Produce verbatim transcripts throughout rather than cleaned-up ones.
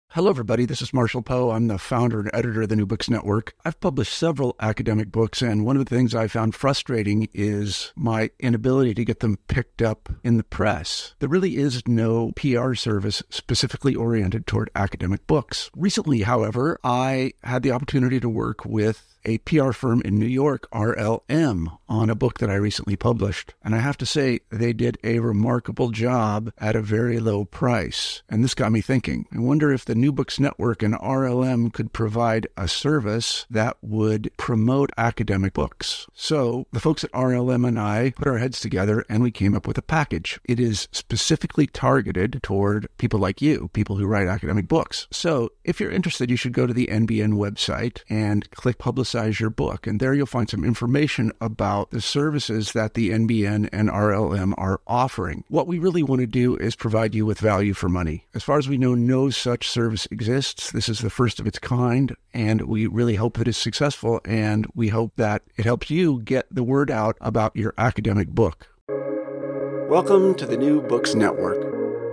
Hello, everybody. This is Marshall Poe. I'm the founder and editor of the New Books Network. I've published several academic books, and one of the things I found frustrating is my inability to get them picked up in the press. There really is no P R service specifically oriented toward academic books. Recently, however, I had the opportunity to work with a P R firm in New York, R L M, on a book that I recently published. And I have to say, they did a remarkable job at a very low price. And this got me thinking. I wonder if the New Books Network and R L M could provide a service that would promote academic books. So the folks at R L M and I put our heads together and we came up with a package. It is specifically targeted toward people like you, people who write academic books. So if you're interested, you should go to the N B N website and click Publicize your book. And there you'll find some information about the services that the N B N and R L M are offering. What we really want to do is provide you with value for money. As far as we know, no such service exists. This is the first of its kind, and we really hope that it's successful, and we hope that it helps you get the word out about your academic book. Welcome to the New Books Network.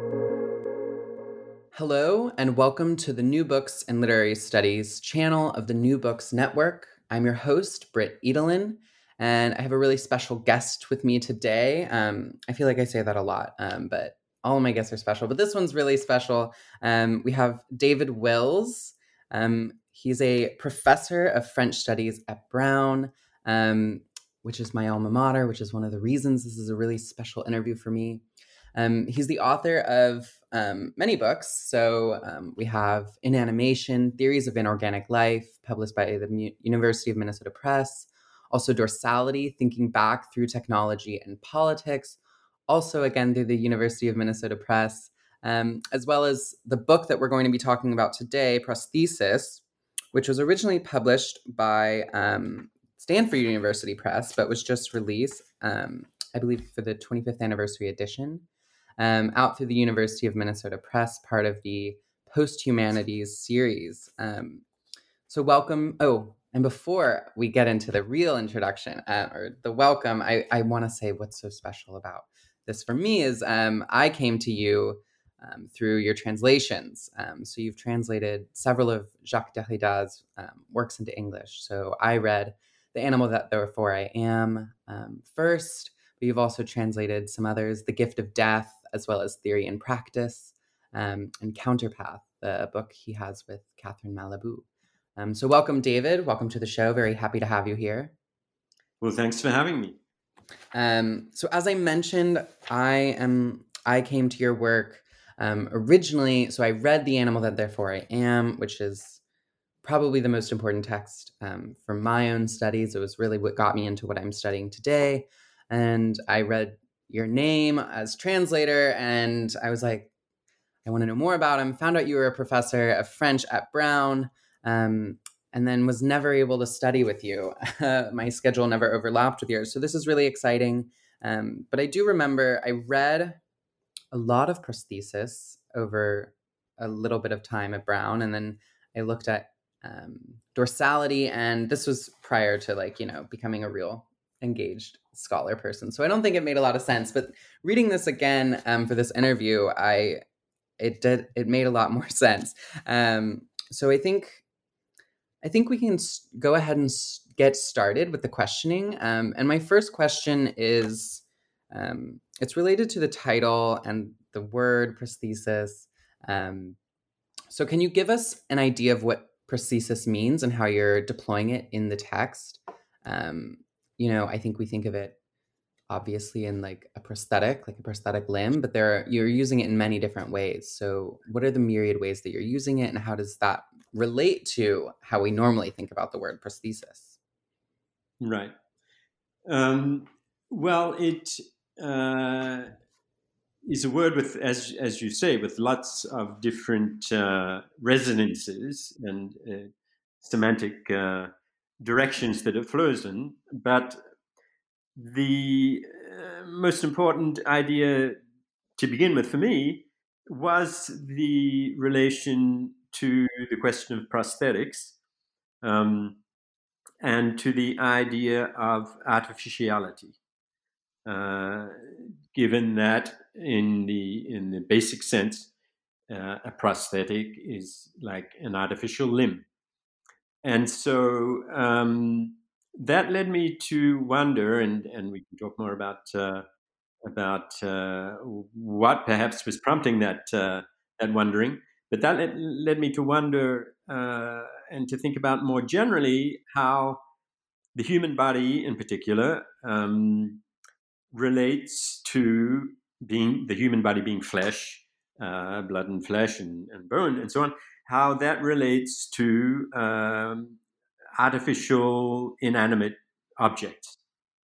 Hello, and welcome to the New Books and Literary Studies channel of the New Books Network. I'm your host, Britt Edelin, and I have a really special guest with me today. Um, I feel like I say that a lot, um, but all of my guests are special, but this one's really special. Um, we have David Wills. Um, he's a professor of French studies at Brown, um, which is my alma mater, which is one of the reasons this is a really special interview for me. Um, he's the author of um, many books. So um, we have In Animation, Theories of Inorganic Life, published by the M- University of Minnesota Press. Also Dorsality, Thinking Back Through Technology and Politics. Also, again, through the University of Minnesota Press. Um, as well as the book that we're going to be talking about today, Prosthesis, which was originally published by um, Stanford University Press, but was just released, um, I believe, for the twenty-fifth anniversary edition. Um, out through the University of Minnesota Press, part of the Post-Humanities series. Um, so welcome. Oh, and before we get into the real introduction uh, or the welcome, I, I want to say what's so special about this for me is um, I came to you um, through your translations. Um, so you've translated several of Jacques Derrida's um, works into English. So I read The Animal That Therefore I Am um, first, but you've also translated some others, The Gift of Death, as well as Theory and Practice, um, and Counterpath, the book he has with Catherine Malabou. Um, so welcome, David. Welcome to the show. Very happy to have you here. Well, thanks for having me. Um, so as I mentioned, I am I came to your work um, originally. So I read The Animal That Therefore I Am, which is probably the most important text um, for my own studies. It was really what got me into what I'm studying today. And I read your name as translator, and I was like, I want to know more about him. Found out you were a professor of French at Brown, um, and then was never able to study with you. My schedule never overlapped with yours. So this is really exciting. Um, but I do remember I read a lot of Prosthesis over a little bit of time at Brown, and then I looked at um, Dorsality, and this was prior to like, you know, becoming a real engaged scholar person. So I don't think it made a lot of sense, but reading this again um, for this interview, I, it did, it made a lot more sense. Um, so I think, I think we can s- go ahead and s- get started with the questioning. Um, and my first question is, um, it's related to the title and the word prosthesis. Um, so can you give us an idea of what prosthesis means and how you're deploying it in the text? Um, you know, I think we think of it obviously in like a prosthetic, like a prosthetic limb, but there are, you're using it in many different ways. So what are the myriad ways that you're using it, and how does that relate to how we normally think about the word prosthesis? Right. Um, well, it uh, is a word with, as as you say, with lots of different uh, resonances and uh, semantic uh, directions that it flows in. But the uh, most important idea to begin with for me was the relation to the question of prosthetics. Um, and to the idea of artificiality, uh, given that in the in the basic sense, uh, a prosthetic is like an artificial limb. And so um, that led me to wonder, and, and we can talk more about uh, about uh, what perhaps was prompting that uh, that wondering. But that led, led me to wonder uh, and to think about more generally how the human body, in particular, um, relates to being the human body being flesh, uh, blood and flesh and, and bone and so on. How that relates to um, artificial inanimate objects.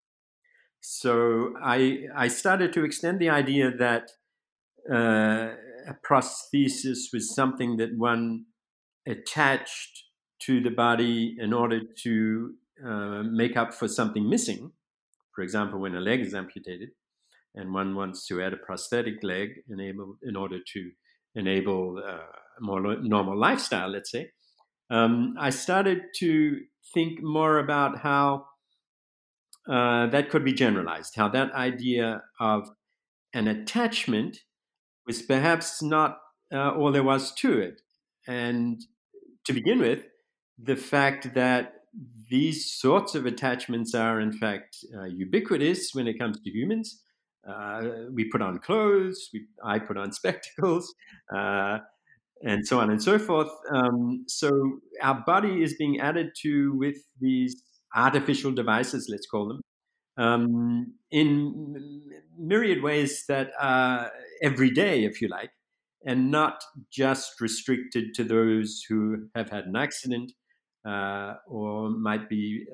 So I I started to extend the idea that uh, a prosthesis was something that one attached to the body in order to uh, make up for something missing. For example, when a leg is amputated, and one wants to add a prosthetic leg enable, in order to enable uh, a more normal lifestyle, let's say, um, I started to think more about how uh, that could be generalized, how that idea of an attachment was perhaps not uh, all there was to it. And to begin with, the fact that these sorts of attachments are, in fact, uh, ubiquitous when it comes to humans. Uh, we put on clothes, we, I put on spectacles, uh, and so on and so forth. Um, so our body is being added to with these artificial devices, let's call them, um, in myriad ways that are everyday, if you like, and not just restricted to those who have had an accident uh, or might be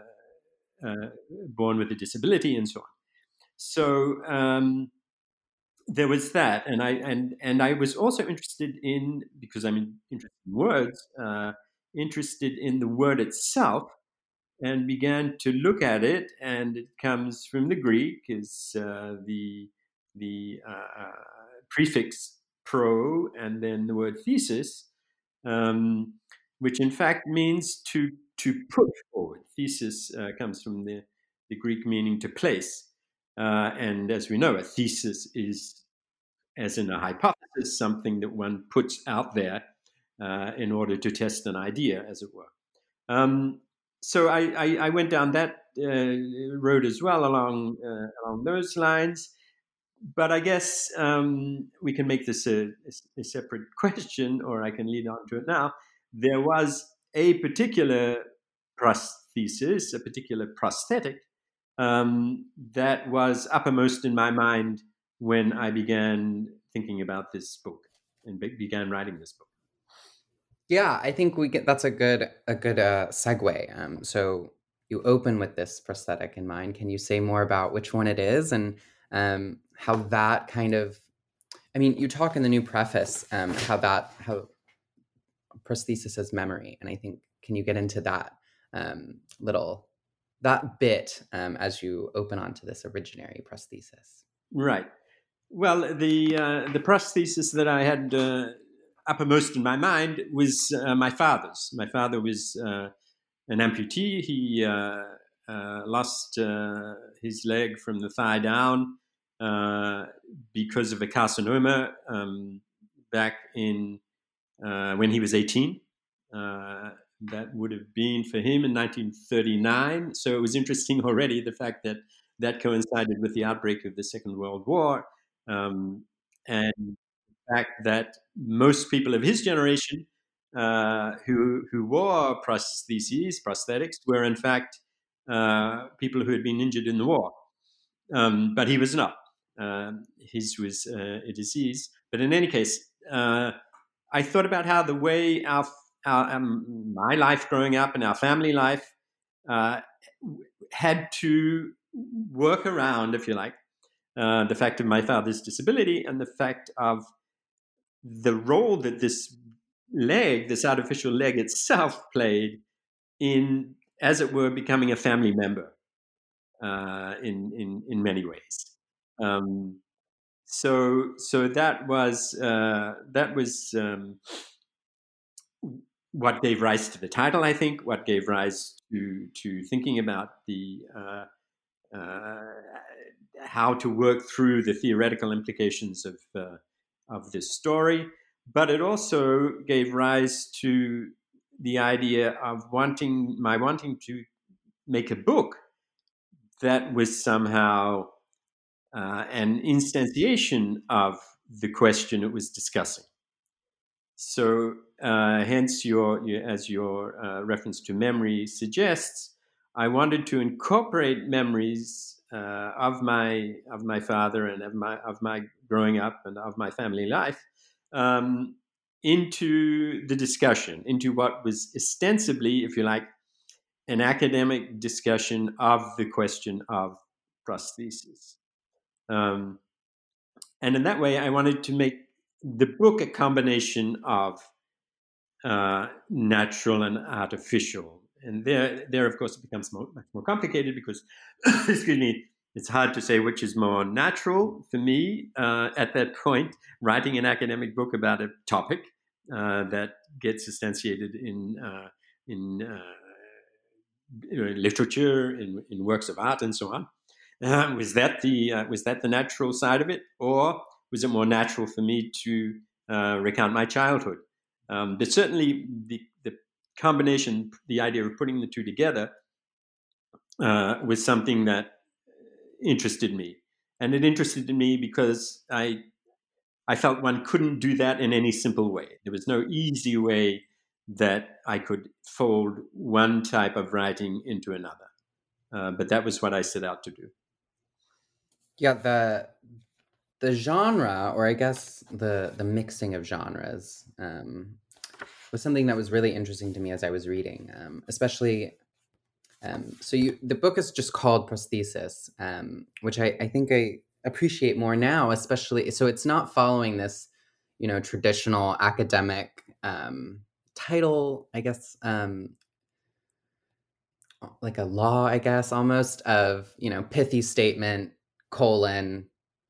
uh, uh, born with a disability and so on. So um, there was that, and I and and I was also interested in, because I'm interested in words, uh, interested in the word itself, and began to look at it, and it comes from the Greek, is uh, the the uh, prefix pro, and then the word thesis, um, which in fact means to to put forward. Thesis uh, comes from the the Greek meaning to place, uh, and as we know, a thesis is, as in a hypothesis, something that one puts out there uh, in order to test an idea, as it were. Um, so I, I, I went down that uh, road as well, along uh, along those lines. But I guess um, we can make this a, a, separate question, or I can lead on to it now. There was a particular prosthesis, a particular prosthetic, um, that was uppermost in my mind when I began thinking about this book and be- began writing this book. Yeah, I think we get that's a good a good uh, segue. Um, so you open with this prosthetic in mind. Can you say more about which one it is and um, how that kind of? I mean, you talk in the new preface um, how that how prosthesis is memory, and I think can you get into that um, little that bit um, as you open onto this originary prosthesis? Right. Well, the uh, the prosthesis that I had uh, uppermost in my mind was uh, my father's. My father was uh, an amputee. He uh, uh, lost uh, his leg from the thigh down uh, because of a carcinoma um, back in uh, when he was eighteen. Uh, that would have been for him in nineteen thirty-nine. So it was interesting already, the fact that that coincided with the outbreak of the Second World War. Um, and the fact that most people of his generation uh, who, who wore prostheses, prosthetics, were in fact uh, people who had been injured in the war. Um, but he was not. Uh, his was uh, a disease. But in any case, uh, I thought about how the way our, our um, my life growing up and our family life uh, had to work around, if you like, uh, the fact of my father's disability and the fact of the role that this leg, this artificial leg itself, played in, as it were, becoming a family member uh, in, in in many ways. Um, so so that was uh, that was um, what gave rise to the title, I think. What gave rise to to thinking about the uh, uh, how to work through the theoretical implications of uh, of this story. but it also gave rise to the idea of wanting my wanting to make a book that was somehow uh, an instantiation of the question it was discussing. So, uh, hence, your, your as your uh, reference to memory suggests, I wanted to incorporate memories uh, of my of my father and of my of my growing up and of my family life um, into the discussion, into what was ostensibly, if you like, an academic discussion of the question of prosthesis. Um, and in that way, I wanted to make the book a combination of uh, natural and artificial. And there, there of course, it becomes more, much more complicated because, excuse me, it's hard to say which is more natural for me uh, at that point, writing an academic book about a topic uh, that gets instantiated in uh, in uh, literature, in, in works of art, and so on. Uh, was that the uh, was that the natural side of it, or was it more natural for me to uh, recount my childhood? Um, but certainly, the, the combination, the idea of putting the two together, uh, was something that interested me, and it interested me because I I felt one couldn't do that in any simple way. There was no easy way that I could fold one type of writing into another. Uh, but that was what I set out to do. Yeah, the the genre, or I guess the the mixing of genres, um, was something that was really interesting to me as I was reading, um, especially. Um, so you, the book is just called Prosthesis, um, which I, I think I appreciate more now, especially. So it's not following this, you know, traditional academic um, title, I guess, um, like a law, I guess, almost of, you know, pithy statement, colon,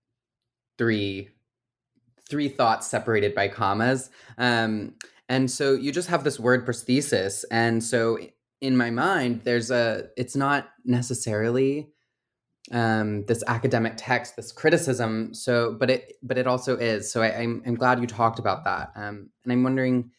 three, three thoughts separated by commas. Um, and so you just have this word prosthesis. And so in my mind, there's a, it's not necessarily um, this academic text, this criticism. So, but it, but it also is. So I, I'm, I'm glad you talked about that. Um, and I'm wondering,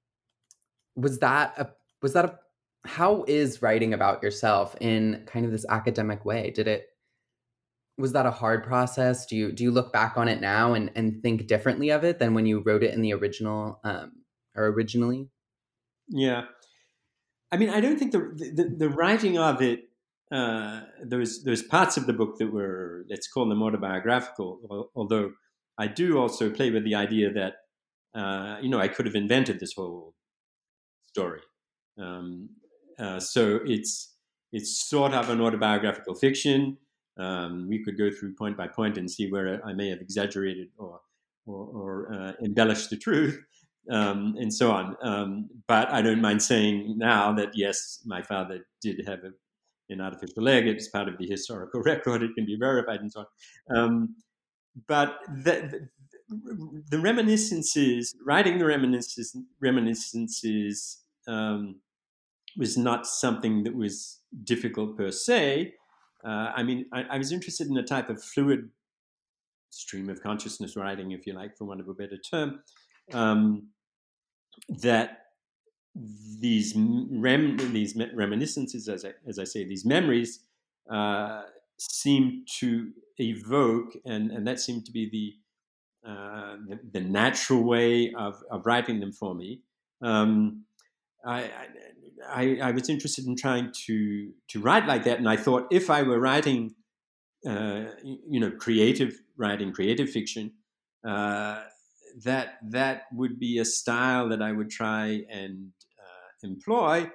was that a, was that a, how is writing about yourself in kind of this academic way? Did it, was that a hard process? Do you, do you look back on it now and, and think differently of it than when you wrote it in the original, um, or originally? Yeah. I mean, I don't think the the, the writing of it, uh, there's there's parts of the book that were, let's call them autobiographical, although I do also play with the idea that, uh, you know, I could have invented this whole story. Um, uh, so it's it's sort of an autobiographical fiction. Um, we could go through point by point and see where I may have exaggerated or or, or uh, embellished the truth. Um, and so on. Um, but I don't mind saying now that, yes, my father did have a, an artificial leg. It's part of the historical record. It can be verified and so on. Um, but the, the, the reminiscences, writing the reminiscences, reminiscences um, was not something that was difficult per se. Uh, I mean, I, I was interested in a type of fluid stream of consciousness writing, if you like, for want of a better term. Um, that these rem these reminiscences, as I, as I say, these memories uh, seem to evoke, and, and that seemed to be the uh, the, the natural way of, of writing them for me. Um, I, I I was interested in trying to to write like that, and I thought if I were writing, uh, you know, creative writing, creative fiction. Uh, that that would be a style that I would try and uh, employ.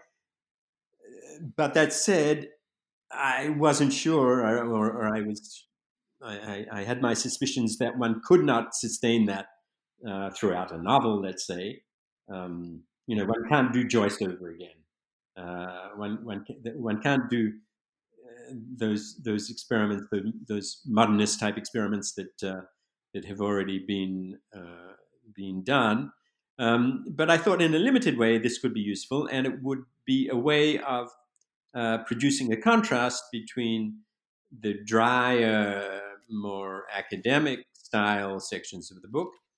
But that said, I wasn't sure, or, or, or I was, I, I had my suspicions that one could not sustain that uh, throughout a novel. Let's say, um, you know, one can't do Joyce over again. Uh, one one one can't do uh, those those experiments, those modernist type experiments that. Uh, that have already been uh, been done. Um, but I thought in a limited way this could be useful, and it would be a way of uh, producing a contrast between the drier, more academic style sections of the book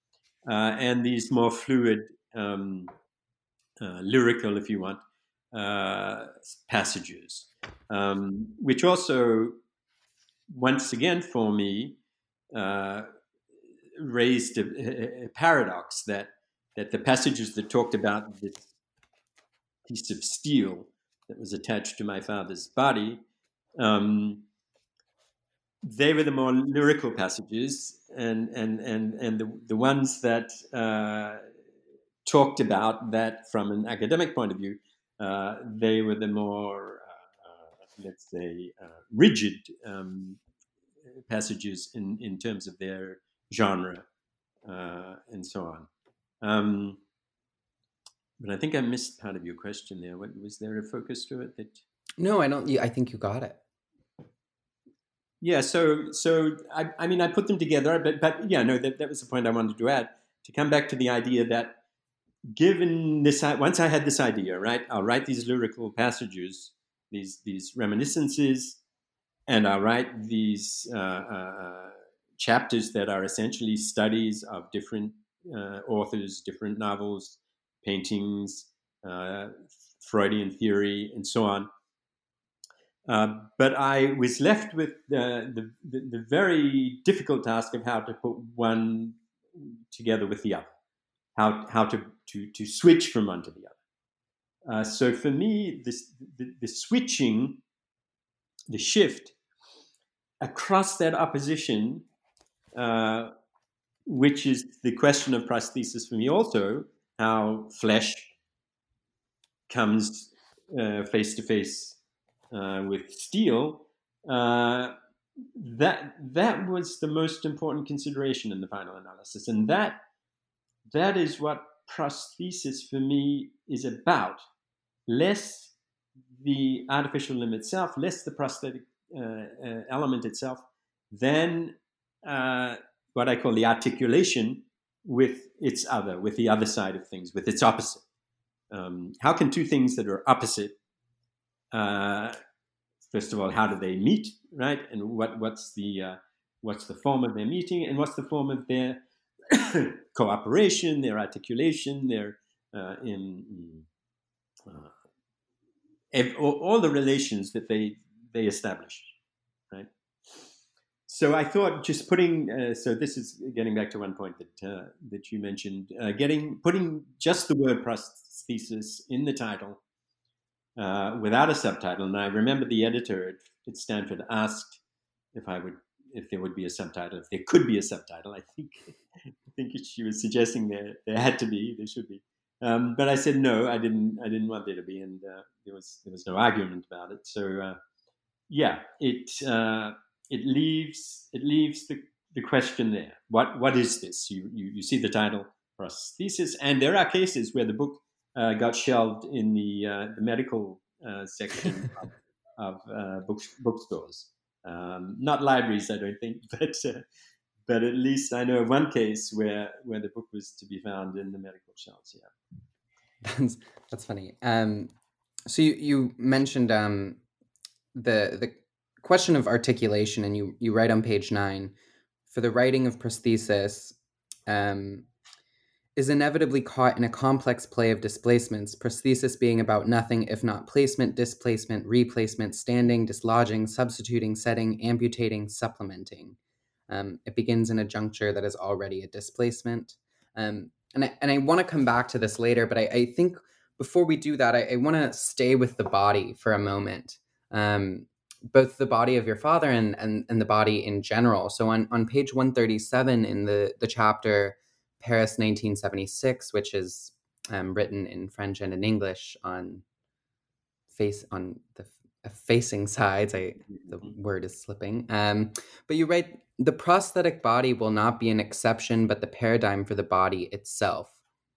uh, and these more fluid, um, uh, lyrical, if you want, uh, passages, um, which also, once again, for me, uh, raised a, a paradox that that the passages that talked about this piece of steel that was attached to my father's body, um, they were the more lyrical passages, and and and and the the ones that uh, talked about that from an academic point of view, uh, they were the more uh, uh, let's say uh, rigid um, passages in in terms of their genre uh, and so on. Um, but I think I missed part of your question there. What, was there a focus to it that? No, I don't. I think you got it. Yeah, so so I, I mean I put them together, but but yeah, no, that, that was the point I wanted to add. To come back to the idea that, given this, once I had this idea, right, I'll write these lyrical passages, these these reminiscences, and I'll write these uh, uh, chapters that are essentially studies of different uh, authors, different novels, paintings, uh, Freudian theory, and so on. Uh, but I was left with the, the, the, the very difficult task of how to put one together with the other, how, how to, to, to switch from one to the other. Uh, so for me, this, the, the switching, the shift across that opposition, uh, which is the question of prosthesis for me also, how flesh comes uh, face to face Uh, with steel, uh, that that was the most important consideration in the final analysis, and that that is what prosthesis for me is about. Less the artificial limb itself, less the prosthetic uh, uh, element itself, than uh, what I call the articulation with its other, with the other side of things, with its opposite. Um, how can two things that are opposite uh, First of all, how do they meet, right? And what, what's the uh, what's the form of their meeting, and what's the form of their cooperation, their articulation, their uh, in uh, all, all the relations that they they establish, right? So I thought just putting uh, so this is getting back to one point that uh, that you mentioned, uh, getting putting just the word prosthesis in the title. Uh, without a subtitle, and I remember the editor at, at Stanford asked if I would, if there would be a subtitle, if there could be a subtitle. I think, I think she was suggesting there there had to be, there should be, um, but I said no, I didn't, I didn't want there to be, and uh, there was there was no argument about it. So uh, yeah, it uh, it leaves it leaves the, the question there. What what is this? You you, you see the title prosthesis, and there are cases where the book Uh, got shelved in the, uh, the medical uh, section of, of uh, book, bookstores. Um, not libraries, I don't think, but uh, but at least I know of one case where, where the book was to be found in the medical shelves. Yeah, that's that's funny. Um, so you you mentioned um, the the question of articulation, and you you write on page nine, for the writing of prosthesis. Um, is inevitably caught in a complex play of displacements, prosthesis being about nothing if not placement, displacement, replacement, standing, dislodging, substituting, setting, amputating, supplementing. Um, it begins in a juncture that is already a displacement. Um, and I, and I want to come back to this later, but I, I think before we do that, I, I want to stay with the body for a moment, um, both the body of your father and, and, and the body in general. So on, on page one thirty-seven in the, the chapter, Paris nineteen seventy-six, which is um, written in French and in English on face on the uh, facing sides. I the word is slipping. Um, but you write, the prosthetic body will not be an exception, but the paradigm for the body itself.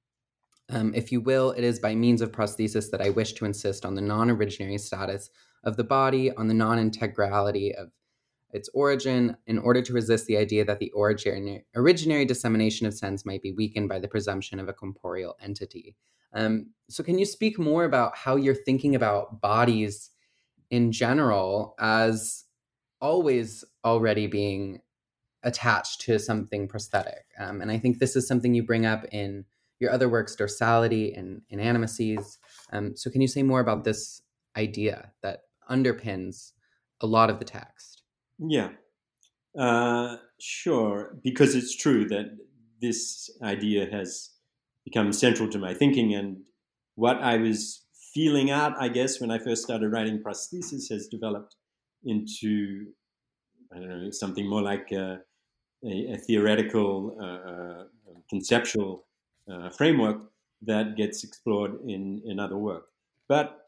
Um, if you will, it is by means of prosthesis that I wish to insist on the non-originary status of the body, on the non-integrality of its origin, in order to resist the idea that the originary, originary dissemination of sense might be weakened by the presumption of a corporeal entity. Um, so can you speak more about how you're thinking about bodies in general as always already being attached to something prosthetic. Um, and I think this is something you bring up in your other works, Dorsality and, and Animacies. Um, so can you say more about this idea that underpins a lot of the text? Yeah, uh, sure. Because it's true that this idea has become central to my thinking, and what I was feeling out, I guess, when I first started writing prosthesis has developed into, I don't know, something more like a, a, a theoretical, uh, conceptual uh, framework that gets explored in, in other work. But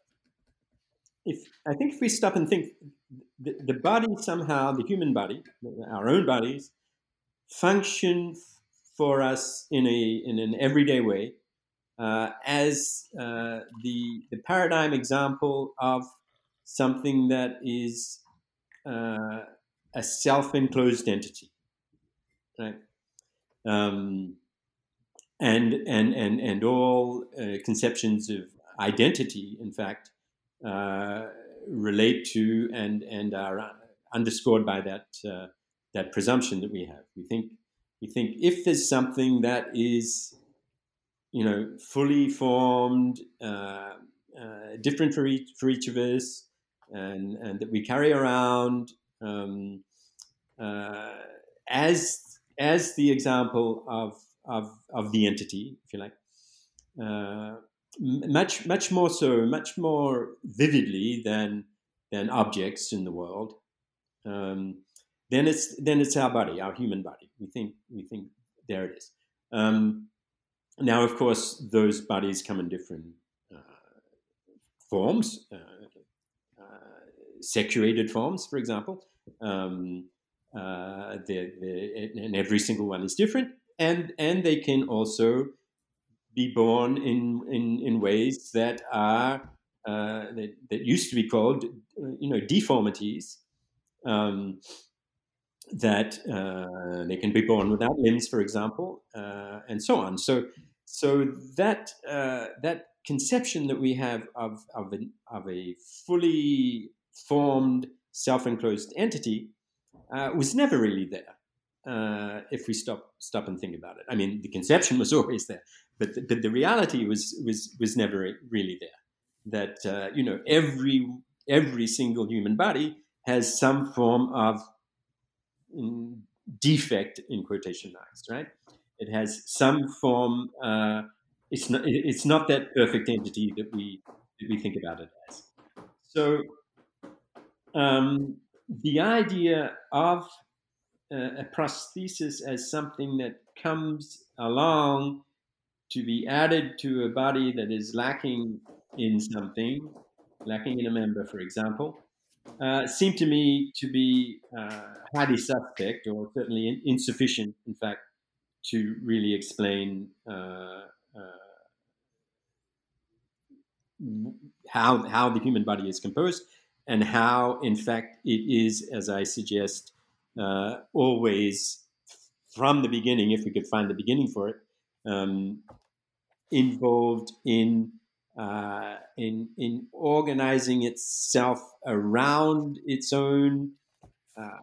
if I think if we stop and think, the, the body somehow, the human body, our own bodies, function for us in a in an everyday way uh, as uh, the the paradigm example of something that is uh, a self-enclosed entity, right? Um, and and and and all uh, conceptions of identity, in fact, uh, relate to and and are underscored by that uh, that presumption that we have. We think we think if there's something that is, you know, fully formed, uh, uh, different for each for each of us, and and that we carry around um, uh, as as the example of of of the entity, if you like, uh, much much more so, much more vividly than than objects in the world. Um, then it's then it's our body, our human body. We think we think there it is. Um, now, of course, those bodies come in different uh, forms, uh, uh, sexuated forms, for example. Um, uh, they're, they're, and every single one is different, and and they can also be born in in, in ways that are uh, that, that used to be called, you know, deformities. Um, that uh, they can be born without limbs, for example, uh, and so on. So, so that uh, that conception that we have of of a, of a fully formed, self-enclosed entity uh, was never really there. Uh, if we stop stop and think about it, I mean, the conception was always there, but the, but the reality was was was never really there. That uh, you know, every every single human body has some form of defect, in quotation marks, right? It has some form. Uh, it's not. It's not that perfect entity that we that we think about it as. So um, the idea of uh, a prosthesis as something that comes along to be added to a body that is lacking in something, lacking in a member, for example, uh, seemed to me to be uh, highly suspect, or certainly in, insufficient, in fact, to really explain uh, uh, how how the human body is composed, and how, in fact, it is, as I suggest, uh, always from the beginning, if we could find the beginning for it, um, involved in uh, in in organizing itself around its own uh,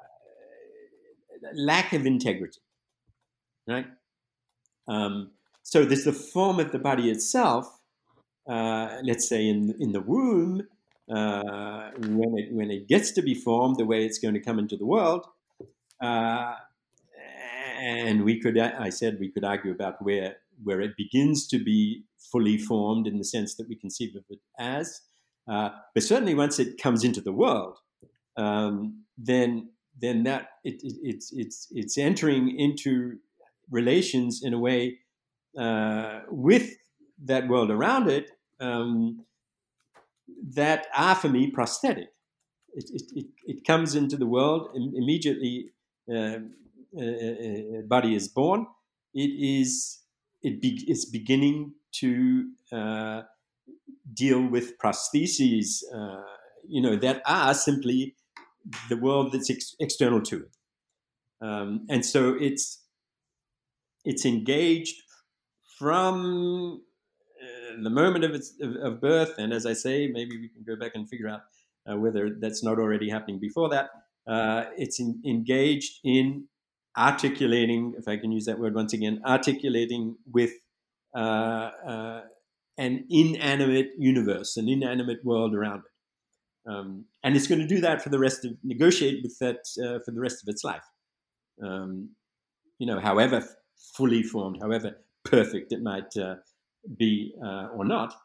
lack of integrity, right? Um, so there's the form of the body itself. Uh, let's say in in the womb, uh, when it when it gets to be formed, the way it's going to come into the world, uh, and we could, I said, we could argue about where where it begins to be fully formed in the sense that we conceive of it as, uh, but certainly once it comes into the world, um, then then that it, it, it's it's it's entering into relations in a way uh, with that world around it um, that are, for me, prosthetic. It, it, it, it comes into the world immediately. Uh, a, a body is born. It is it be, it's beginning to uh, deal with prostheses, uh, you know, that are simply the world that's ex- external to it, um, and so it's it's engaged from uh, the moment of its of, of birth. And as I say, maybe we can go back and figure out uh, whether that's not already happening before that. Uh, it's in, engaged in articulating, if I can use that word once again, articulating with uh, uh, an inanimate universe, an inanimate world around it. Um, and it's going to do that for the rest of, negotiate with that uh, for the rest of its life. Um, you know, however fully formed, however perfect it might uh, be uh, or not,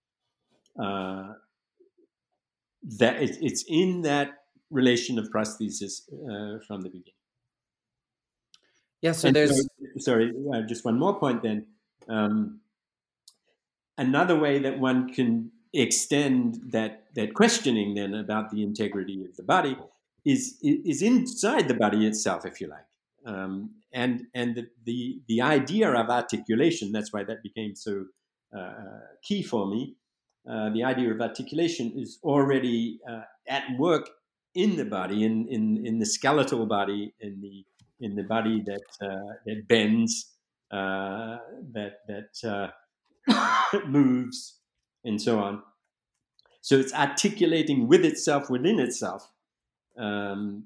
uh, that it, it's in that relation of prosthesis uh, from the beginning. Yeah, so and there's... So, sorry, uh, just one more point then. Um, another way that one can extend that, that questioning then about the integrity of the body is, is inside the body itself, if you like. Um, and and the, the, the idea of articulation, that's why that became so uh, key for me. Uh, the idea of articulation is already uh, at work in the body, in, in, in the skeletal body, in the in the body that uh, that bends, uh, that that uh, moves, and so on. So it's articulating with itself within itself um,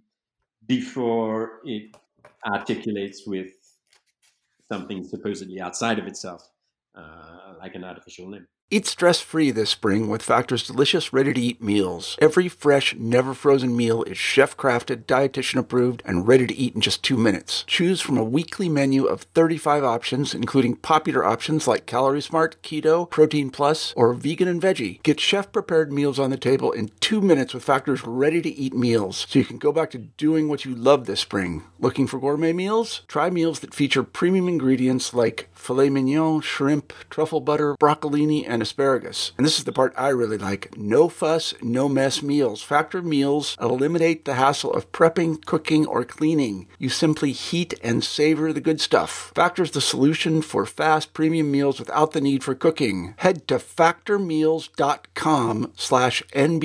before it articulates with something supposedly outside of itself, uh, like an artificial limb. Eat stress-free this spring with Factor's delicious, ready-to-eat meals. Every fresh, never-frozen meal is chef-crafted, dietitian-approved, and ready to eat in just two minutes. Choose from a weekly menu of thirty-five options, including popular options like Calorie Smart, Keto, Protein Plus, or Vegan and Veggie. Get chef-prepared meals on the table in two minutes with Factor's ready-to-eat meals, so you can go back to doing what you love this spring. Looking for gourmet meals? Try meals that feature premium ingredients like filet mignon, shrimp, truffle butter, broccolini, and asparagus. And this is the part I really like. No fuss, no mess meals. Factor meals eliminate the hassle of prepping, cooking, or cleaning. You simply heat and savor the good stuff. Factor's the solution for fast premium meals without the need for cooking. Head to factormeals.com slash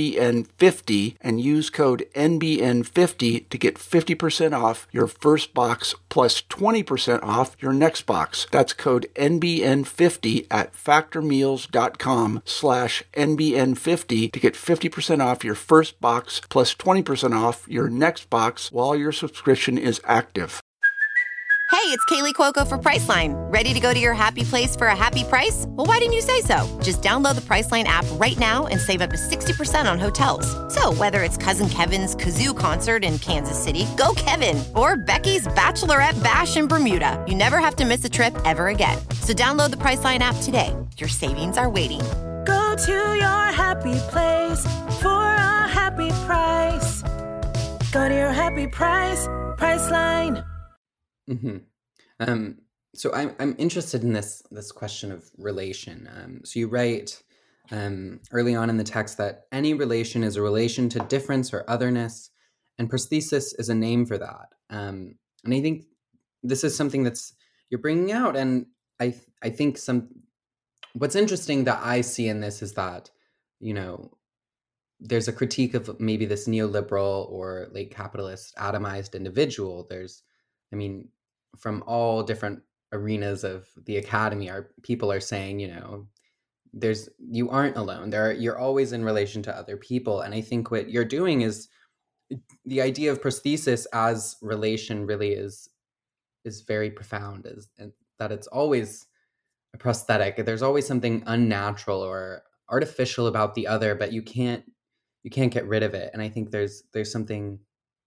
NBN50 and use code N B N fifty to get fifty percent off your first box plus twenty percent off your next box. That's code N B N fifty at factormeals.com slash NBN50 to get fifty percent off your first box plus twenty percent off your next box while your subscription is active. Hey, it's Kaylee Cuoco for Priceline. Ready to go to your happy place for a happy price? Well, why didn't you say so? Just download the Priceline app right now and save up to sixty percent on hotels. So whether it's Cousin Kevin's Kazoo Concert in Kansas City, go Kevin, or Becky's Bachelorette Bash in Bermuda, you never have to miss a trip ever again. So download the Priceline app today. Your savings are waiting. Go to your happy place for a happy price. Go to your happy price, Priceline. Mm-hmm. Um, so I'm I'm interested in this this question of relation. Um, so you write um, early on in the text that any relation is a relation to difference or otherness, and prosthesis is a name for that. Um, and I think this is something that's you're bringing out, and I I think some what's interesting that I see in this is that, you know, there's a critique of maybe this neoliberal or late capitalist atomized individual. There's, I mean, from all different arenas of the academy, our people are saying, you know, there's you aren't alone. There, are, you're always in relation to other people. And I think what you're doing is the idea of prosthesis as relation really is is very profound. Is and that it's always a prosthetic. There's always something unnatural or artificial about the other, but you can't you can't get rid of it. And I think there's there's something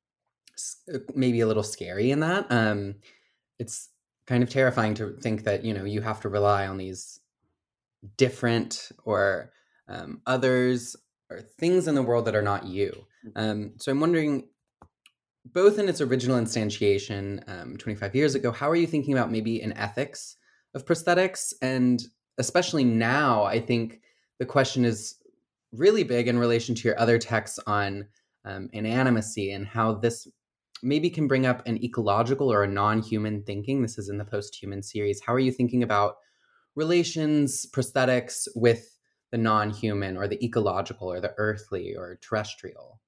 maybe a little scary in that. Um, it's kind of terrifying to think that, you know, you have to rely on these different or um, others or things in the world that are not you. Um, so I'm wondering, both in its original instantiation um, twenty-five years ago, how are you thinking about maybe an ethics of prosthetics? And especially now, I think the question is really big in relation to your other texts on um, inanimacy and how this maybe can bring up an ecological or a non-human thinking. This is in the post-human series. How are you thinking about relations, prosthetics with the non-human or the ecological or the earthly or terrestrial?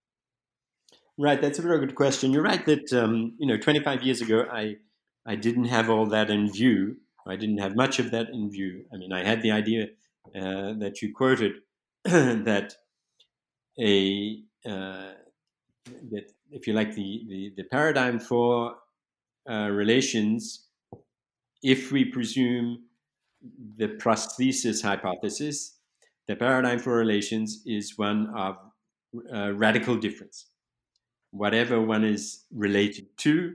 Right, that's a very good question. You're right that um, you know, twenty-five years ago, I I didn't have all that in view. I didn't have much of that in view. I mean, I had the idea uh, that you quoted that a uh, that if you like the, the the paradigm for uh, relations if we presume the prosthesis hypothesis. The paradigm for relations is one of uh, radical difference. Whatever one is related to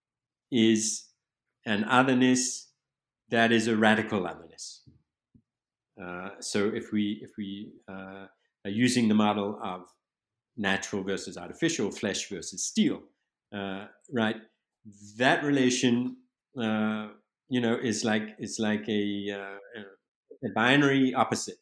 is an otherness that is a radical otherness. Uh, so if we if we uh, are using the model of natural versus artificial, flesh versus steel, uh, right? That relation, uh, you know, is like is like a, uh, a binary opposite.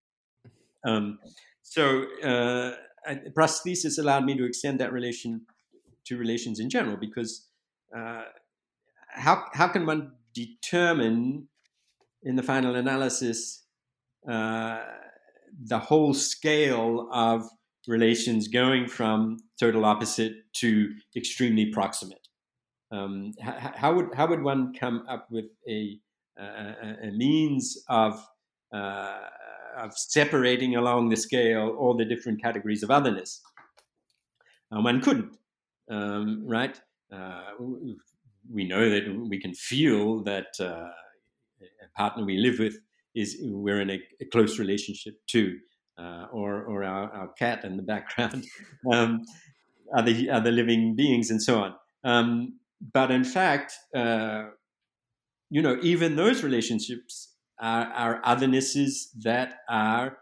Um, so uh, prosthesis allowed me to extend that relation to relations in general, because uh, how how can one determine in the final analysis uh, the whole scale of relations going from total opposite to extremely proximate? Um, how, how would how would one come up with a a, a means of uh, of separating along the scale all the different categories of otherness? Uh, one couldn't, um, right? Uh, we know that we can feel that uh, a partner we live with is we're in a, a close relationship to, uh, or or our, our cat in the background, um, other other living beings, and so on. Um, but in fact, uh, you know, even those relationships are, are othernesses that are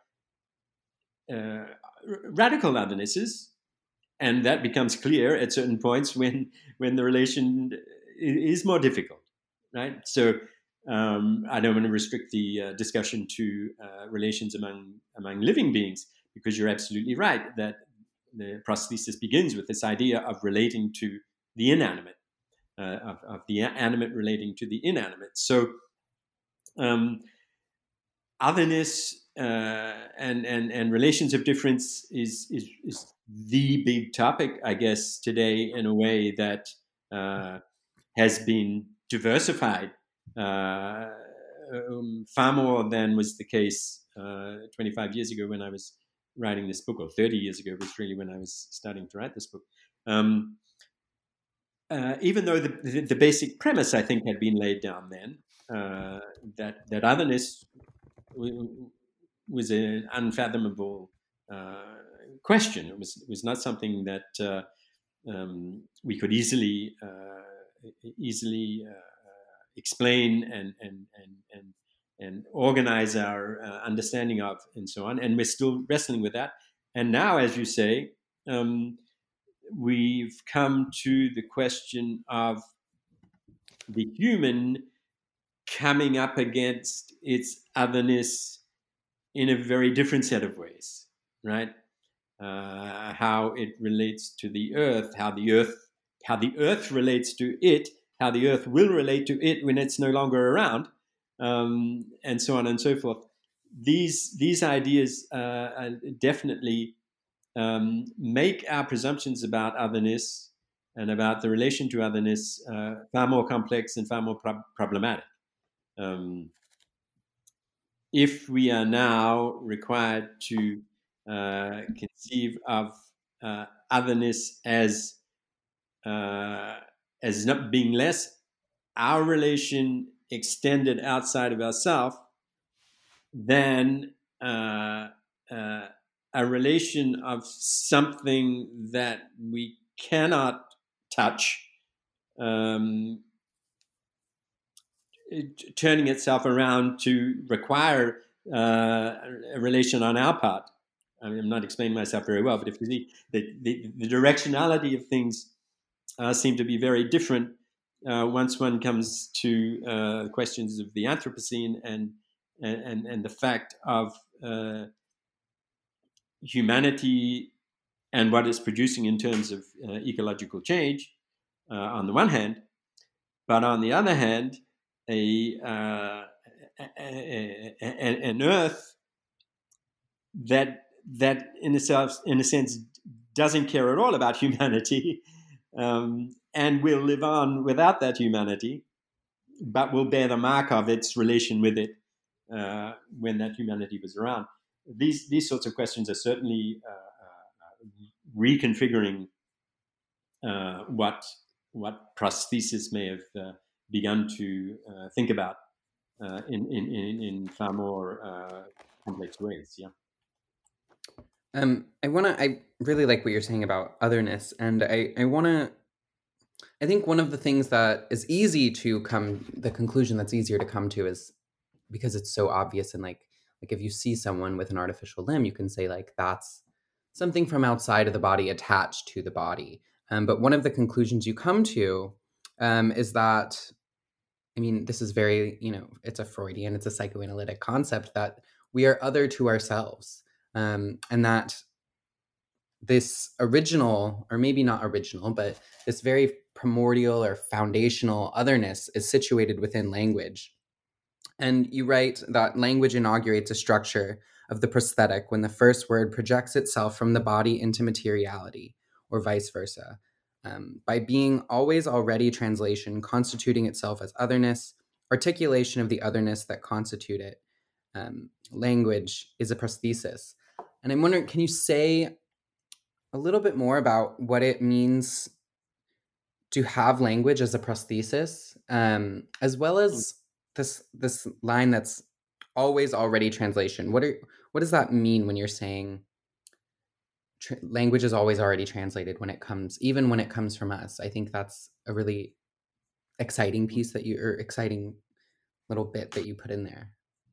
uh, radical othernesses, and that becomes clear at certain points when when the relation is more difficult, right? So um, I don't want to restrict the uh, discussion to uh, relations among among living beings, because you're absolutely right that the prosthesis begins with this idea of relating to the inanimate, uh, of, of the animate relating to the inanimate. So um, otherness uh, and, and, and relations of difference is, is, is the big topic, I guess, today, in a way that uh, has been diversified uh, um, far more than was the case uh, twenty-five years ago when I was writing this book, or thirty years ago was really when I was starting to write this book. Um, uh, even though the, the, the basic premise, I think, had been laid down then, uh, that, that otherness was an unfathomable uh, question. It was, it was not something that uh, um, we could easily uh, easily uh, explain and and and and and organize our uh, understanding of, and so on. And we're still wrestling with that. And now, as you say, um, we've come to the question of the human coming up against its otherness in a very different set of ways, right? Uh, how it relates to the earth, how the earth, how the earth relates to it, how the earth will relate to it when it's no longer around, um, and so on and so forth. These these ideas uh, definitely um, make our presumptions about otherness and about the relation to otherness uh, far more complex and far more pro- problematic. Um, if we are now required to uh, conceive of uh, otherness as uh, as not being less our relation extended outside of ourselves than uh, uh, a relation of something that we cannot touch, um, it, turning itself around to require uh, a relation on our part. I mean, I'm not explaining myself very well, but if you see the, the, the directionality of things uh, seem to be very different uh, once one comes to uh, questions of the Anthropocene and and and the fact of uh, humanity and what it's producing in terms of uh, ecological change uh, on the one hand, but on the other hand, a, uh, a, a, a an Earth that that in itself, in a sense, doesn't care at all about humanity, um, and will live on without that humanity, but will bear the mark of its relation with it uh, when that humanity was around. These these sorts of questions are certainly uh, uh, reconfiguring uh, what what prosthesis may have uh, begun to uh, think about uh, in, in, in, in far more uh, complex ways. Yeah. Um, I want to, I really like what you're saying about otherness. And I, I want to, I think one of the things that is easy to come, the conclusion that's easier to come to is because it's so obvious. And like, like if you see someone with an artificial limb, you can say like, that's something from outside of the body attached to the body. Um, but one of the conclusions you come to um, is that, I mean, this is very, you know, it's a Freudian, it's a psychoanalytic concept that we are other to ourselves. Um, and that this original, or maybe not original, but this very primordial or foundational otherness is situated within language. And you write that language inaugurates a structure of the prosthetic when the first word projects itself from the body into materiality, or vice versa. Um, by being always already translation, constituting itself as otherness, articulation of the otherness that constitute it, um, language is a prosthesis. And I'm wondering, can you say a little bit more about what it means to have language as a prosthesis, um, as well as this this line that's always already translation? What are what does that mean when you're saying tra- language is always already translated when it comes, even when it comes from us? I think that's a really exciting piece that you, or exciting little bit that you put in there.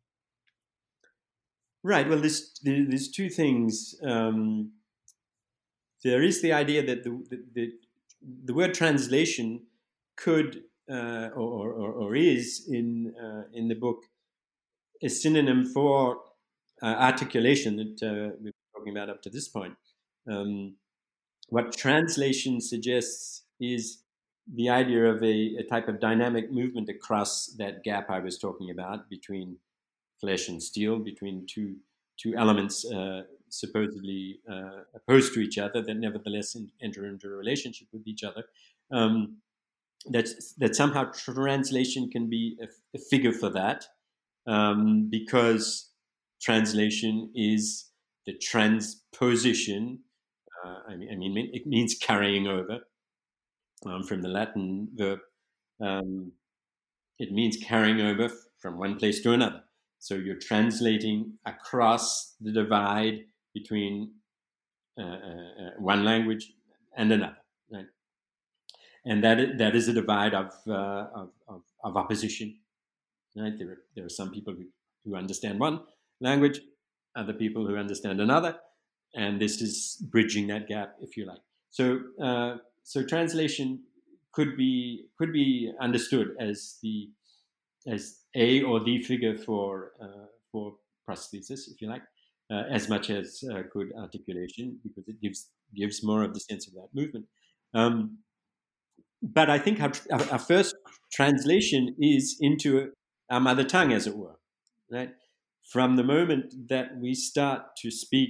Right. Well, there's there's two things. Um, there is the idea that the the, the, the word translation could uh, or, or, or is in uh, in the book a synonym for uh, articulation that uh, we've been talking about up to this point. Um, what translation suggests is the idea of a, a type of dynamic movement across that gap I was talking about between flesh and steel, between two two elements uh, supposedly uh, opposed to each other that nevertheless in, enter into a relationship with each other. Um, that that somehow translation can be a, a figure for that, um, because translation is the transposition. Uh, I mean, I mean, it means carrying over um, from the Latin verb. Um, it means carrying over from one place to another. So you're translating across the divide between uh, uh, one language and another, right? And that is, that is a divide of, uh, of, of, of opposition, right? There are, there are some people who, who understand one language, other people who understand another, and this is bridging that gap, if you like. So, uh, so translation could be could be understood as the as a or the figure for uh, for prosthesis, if you like, uh, as much as uh, could articulation, because it gives gives more of the sense of that movement. Um, but I think our, our first translation is into our mother tongue, as it were, right? From the moment that we start to speak,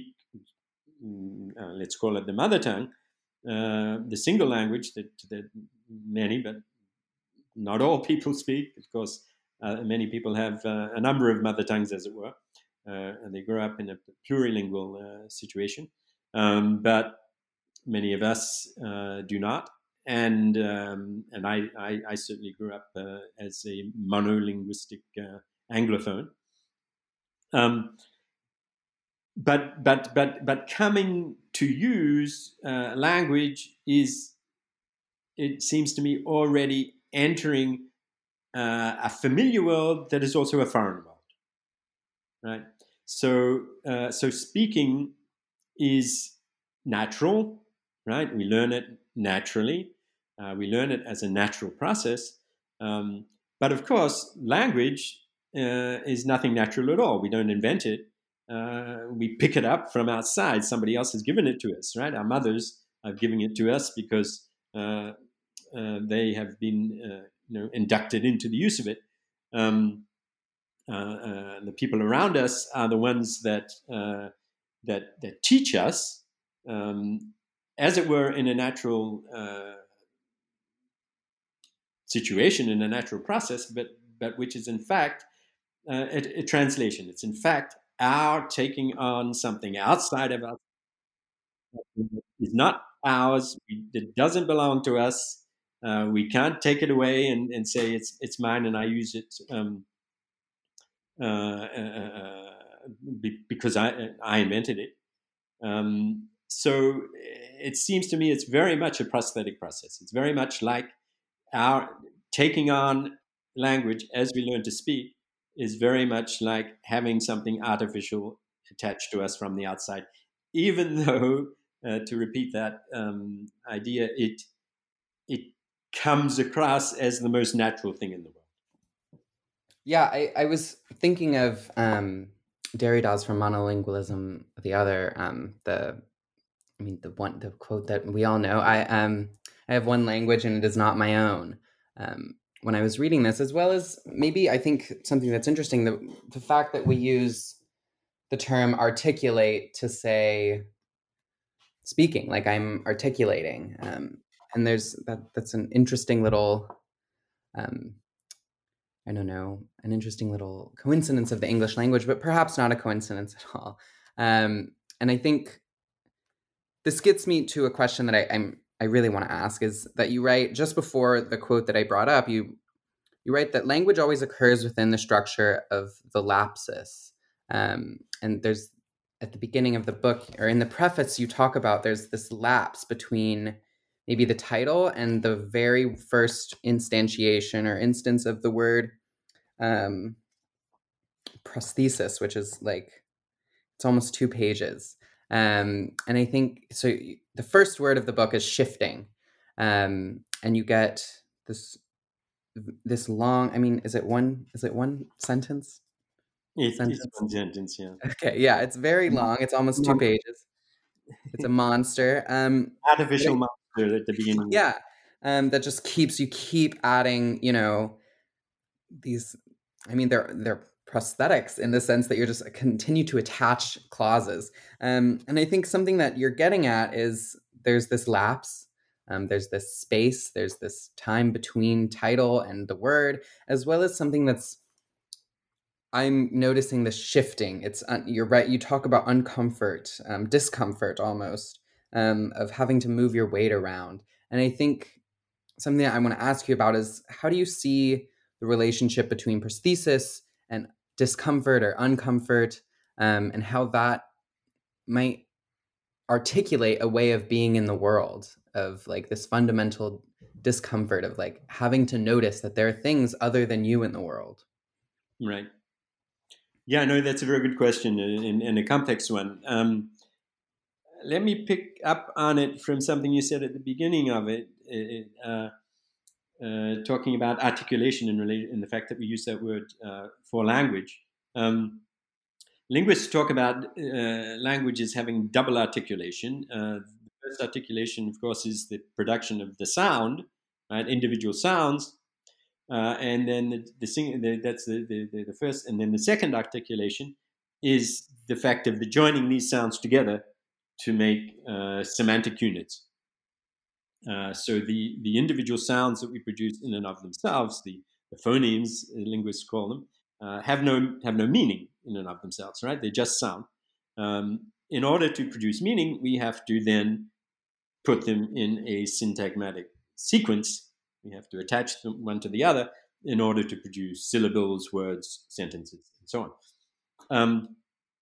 uh, let's call it the mother tongue, uh, the single language that, that many, but not all people speak. Of course, uh, many people have uh, a number of mother tongues, as it were, uh, and they grow up in a plurilingual uh, situation. Um, but many of us uh, do not. And um, and I, I, I certainly grew up uh, as a monolinguistic uh, Anglophone. Um, but but but but coming to use uh, language is, it seems to me, already entering uh, a familiar world that is also a foreign world, right? So uh, so speaking is natural, right? We learn it naturally. Uh, we learn it as a natural process. Um, but of course, language uh, is nothing natural at all. We don't invent it. Uh, we pick it up from outside. Somebody else has given it to us, right? Our mothers are giving it to us because uh, uh, they have been, uh, you know, inducted into the use of it. Um, uh, uh, the people around us are the ones that uh, that that teach us, um, as it were, in a natural uh, situation, in a natural process, but but which is in fact uh, a, a translation. It's in fact our taking on something outside of us. Is not ours. It doesn't belong to us. Uh, we can't take it away and, and say it's it's mine and I use it um, uh, uh, be, because I I invented it. Um, so it seems to me it's very much a prosthetic process. It's very much like our taking on language as we learn to speak is very much like having something artificial attached to us from the outside, even though, uh, to repeat that um, idea, it it comes across as the most natural thing in the world. Yeah, I, I was thinking of um, Derrida's From Monolingualism, the other, um, the, I mean, the one, the quote that we all know, I um, I have one language and it is not my own. Um, when I was reading this, as well as maybe I think something that's interesting, the, the fact that we use the term articulate to say speaking, like I'm articulating. Um, and there's that, that's an interesting little, um, I don't know, an interesting little coincidence of the English language, but perhaps not a coincidence at all. Um, and I think this gets me to a question that I, I'm, I really want to ask, is that you write just before the quote that I brought up, you you write that language always occurs within the structure of the lapsus. Um, and there's, at the beginning of the book, or in the preface, you talk about there's this lapse between maybe the title and the very first instantiation or instance of the word um, prosthesis, which is like, it's almost two pages. Um, and I think, so the first word of the book is shifting. Um, and you get this this long, I mean, is it one, is it one sentence? It, sentence? It's one sentence, yeah. Okay, yeah, it's very long. It's almost two pages. It's a monster. Um, Artificial monster at the beginning. Yeah, um, that just keeps, you keep adding, you know, these, I mean, they're they're prosthetics in the sense that you're just continue to attach clauses. Um, and I think something that you're getting at is there's this lapse. Um, there's this space, there's this time between title and the word, as well as something that's, I'm noticing the shifting. It's, un, you're right, you talk about uncomfort, um, discomfort almost, um, of having to move your weight around. And I think something that I want to ask you about is, how do you see the relationship between prosthesis and discomfort or uncomfort, um, and how that might articulate a way of being in the world, of like this fundamental discomfort of like having to notice that there are things other than you in the world? Right. Yeah, no, that's a very good question and, and a complex one. Um, let me pick up on it from something you said at the beginning of it, it uh, uh, talking about articulation and, rela- and the fact that we use that word uh, for language. Um, linguists talk about uh, languages having double articulation. Uh, the first articulation, of course, is the production of the sound, right? Individual sounds. Uh, and then the, the, sing, the that's the, the, the first. And then the second articulation is the fact of the joining these sounds together to make uh, semantic units. Uh, so the, the individual sounds that we produce in and of themselves, the, the phonemes, linguists call them, uh, have no have no meaning in and of themselves, right? They just sound. Um, in order to produce meaning, we have to then put them in a syntagmatic sequence. We have to attach them one to the other in order to produce syllables, words, sentences, and so on. Um,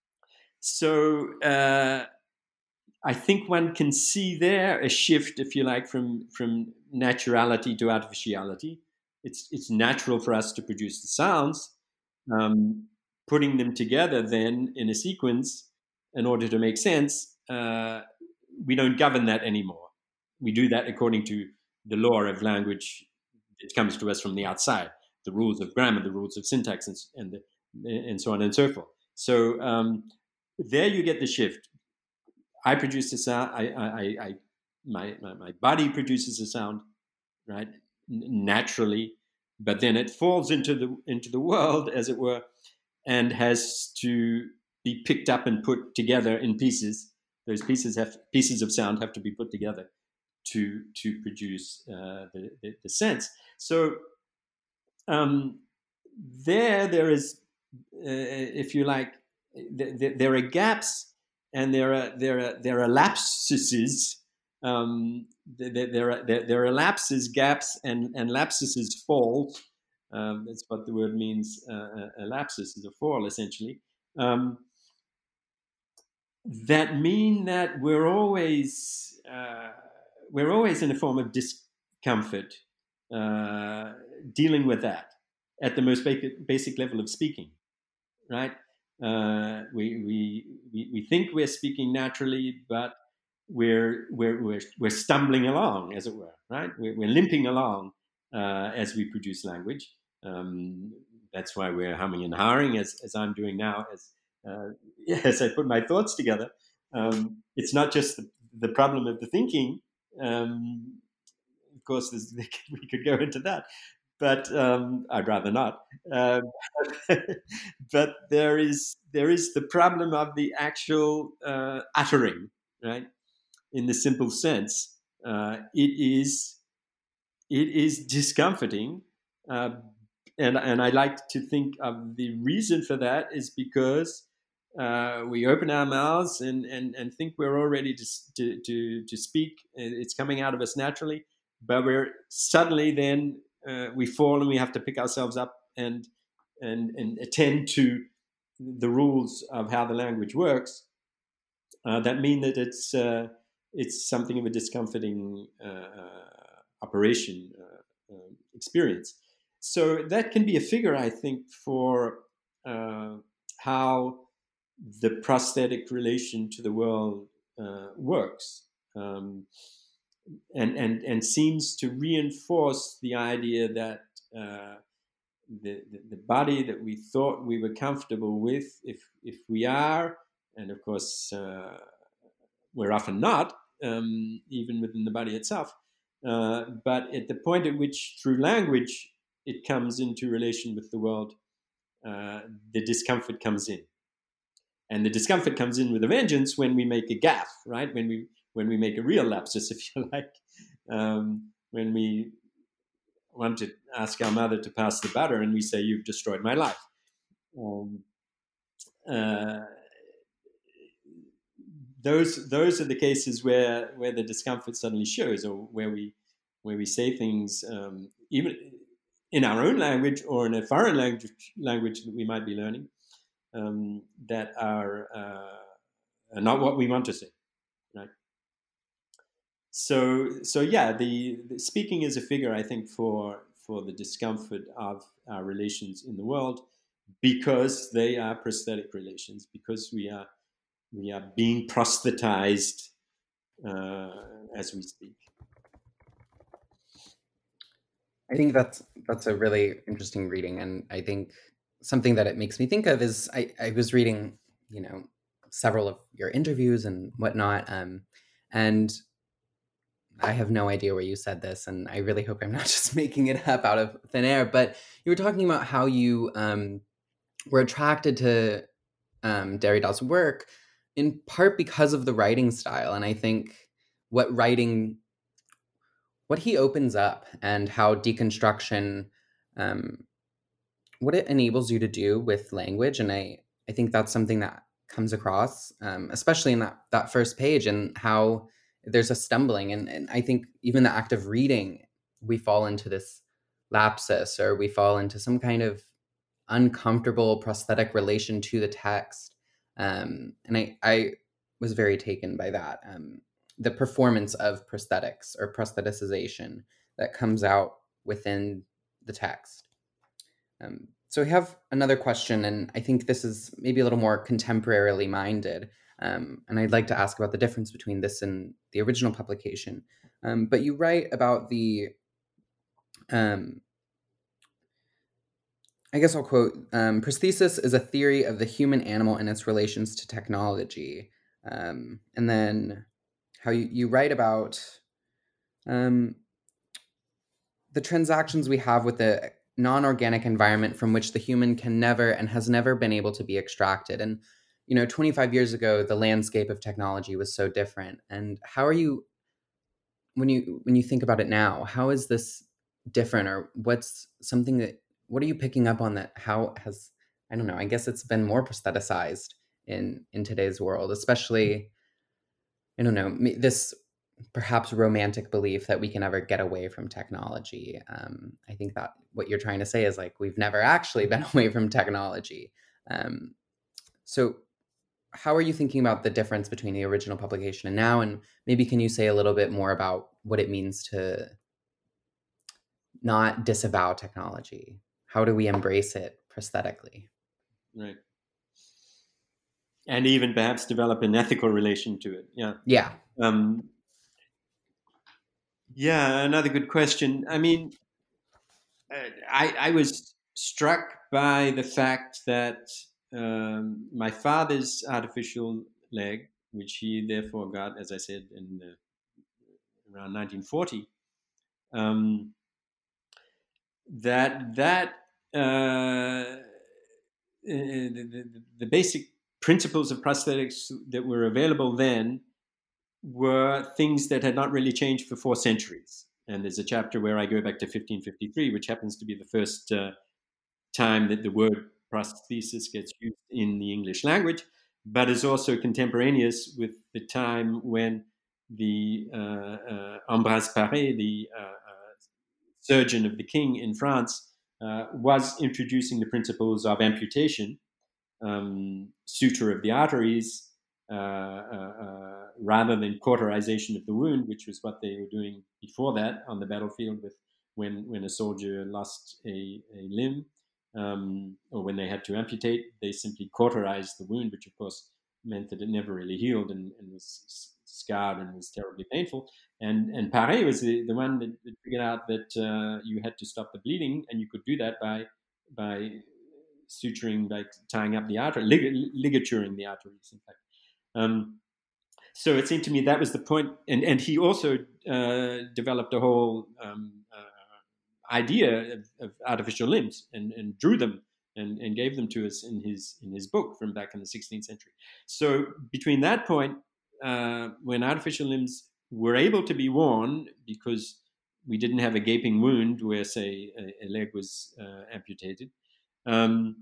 so uh, I think one can see there a shift, if you like, from from naturality to artificiality. It's it's natural for us to produce the sounds. Um, putting them together then in a sequence in order to make sense, uh, we don't govern that anymore. We do that according to the law of language that comes to us from the outside, the rules of grammar, the rules of syntax, and and, the, and so on and so forth. So um, there you get the shift. I produce a sound. I, I, I my, my my body produces a sound, right, naturally, but then it falls into the into the world, as it were, and has to be picked up and put together in pieces. Those pieces have pieces of sound have to be put together to to produce uh, the, the the sense. So um, there there is, uh, if you like, th- th- there are gaps. And there are there are there are lapses Um, there, there, are, there, there are lapses, gaps, and, and lapses is fall. Um, that's what the word means. Uh, a lapsus is a fall, essentially. Um, that mean that we're always uh, we're always in a form of discomfort uh, dealing with that at the most basic, basic level of speaking, right? Uh, we, we we we think we're speaking naturally, but we're we're we're, we're stumbling along, as it were, right? We're, we're limping along uh, as we produce language. Um, that's why we're humming and hawing, as as I'm doing now, as uh, as I put my thoughts together. Um, it's not just the, the problem of the thinking. Um, of course, we could go into that, but um, I'd rather not. Uh, but there is there is the problem of the actual uh, uttering, right? In the simple sense, uh, it is it is discomforting, uh, and and I like to think of the reason for that is because uh, we open our mouths and, and, and think we're all ready to, to to to speak. It's coming out of us naturally, but we're suddenly then uh, we fall and we have to pick ourselves up and and and attend to the rules of how the language works. Uh, that mean that it's uh, it's something of a discomforting uh, operation uh, uh, experience. So that can be a figure, I think, for uh, how the prosthetic relation to the world uh, works, um, and and and seems to reinforce the idea that uh, the, the the body that we thought we were comfortable with, if if we are, and of course uh, we're often not, um, even within the body itself. Uh, but at the point at which, through language, it comes into relation with the world, uh, the discomfort comes in. And the discomfort comes in with a vengeance when we make a gaffe, right? When we when we make a real lapsus, if you like. Um, when we want to ask our mother to pass the butter and we say, "You've destroyed my life." Um, uh, those those are the cases where, where the discomfort suddenly shows, or where we where we say things um, even in our own language or in a foreign language language that we might be learning, um, that are, uh, are not what we want to say, right? So so yeah, the, the speaking is a figure, I think, for for the discomfort of our relations in the world, because they are prosthetic relations, because we are we are being prosthetized uh, as we speak. I think that's that's a really interesting reading, and I think something that it makes me think of is I, I was reading, you know, several of your interviews and whatnot, um, and I have no idea where you said this, and I really hope I'm not just making it up out of thin air, but you were talking about how you um, were attracted to um, Derrida's work in part because of the writing style, and I think what writing what he opens up and how deconstruction, um, what it enables you to do with language. And I, I think that's something that comes across, um, especially in that, that first page, and how there's a stumbling. And, and I think even the act of reading, we fall into this lapsus, or we fall into some kind of uncomfortable prosthetic relation to the text. Um, and I, I was very taken by that. Um, the performance of prosthetics or prostheticization that comes out within the text. Um, so we have another question, and I think this is maybe a little more contemporarily minded. Um, and I'd like to ask about the difference between this and the original publication. Um, but you write about the, um, I guess I'll quote, um, prosthesis is a theory of the human animal and its relations to technology. Um, and then how you, you write about um, the transactions we have with the non-organic environment from which the human can never and has never been able to be extracted. And, you know, twenty-five years ago, the landscape of technology was so different. And how are you, when you when you think about it now, how is this different, or what's something that, what are you picking up on that, how has, I don't know, I guess it's been more prostheticized in, in today's world, especially, I don't know, this perhaps romantic belief that we can ever get away from technology. Um, I think that what you're trying to say is like, we've never actually been away from technology. Um, so how are you thinking about the difference between the original publication and now? And maybe can you say a little bit more about what it means to not disavow technology? How do we embrace it prosthetically? Right. And even perhaps develop an ethical relation to it. Yeah. Yeah. Um, yeah, another good question. I mean, I, I was struck by the fact that um, my father's artificial leg, which he therefore got, as I said, in uh, around nineteen forty, um, that that uh, the, the, the basic principles of prosthetics that were available then were things that had not really changed for four centuries. And there's a chapter where I go back to fifteen fifty-three, which happens to be the first uh, time that the word prosthesis gets used in the English language, but is also contemporaneous with the time when the uh, uh, Ambroise Paré, the uh, uh, surgeon of the king in France, uh, was introducing the principles of amputation, um, suture of the arteries, uh, uh, uh, rather than cauterization of the wound, which was what they were doing before that on the battlefield with when, when a soldier lost a, a limb, um, or when they had to amputate, they simply cauterized the wound, which of course meant that it never really healed and, and was scarred and was terribly painful. And and Paré was the, the one that, that figured out that uh, you had to stop the bleeding, and you could do that by by suturing, by tying up the artery, lig- ligaturing the arteries, in fact. Um, so it seemed to me that was the point. And, and he also uh, developed a whole um, uh, idea of, of artificial limbs and, and drew them and, and gave them to us in his in his book from back in the sixteenth century. So between that point, uh, when artificial limbs were able to be worn because we didn't have a gaping wound where, say, a, a leg was uh, amputated, um,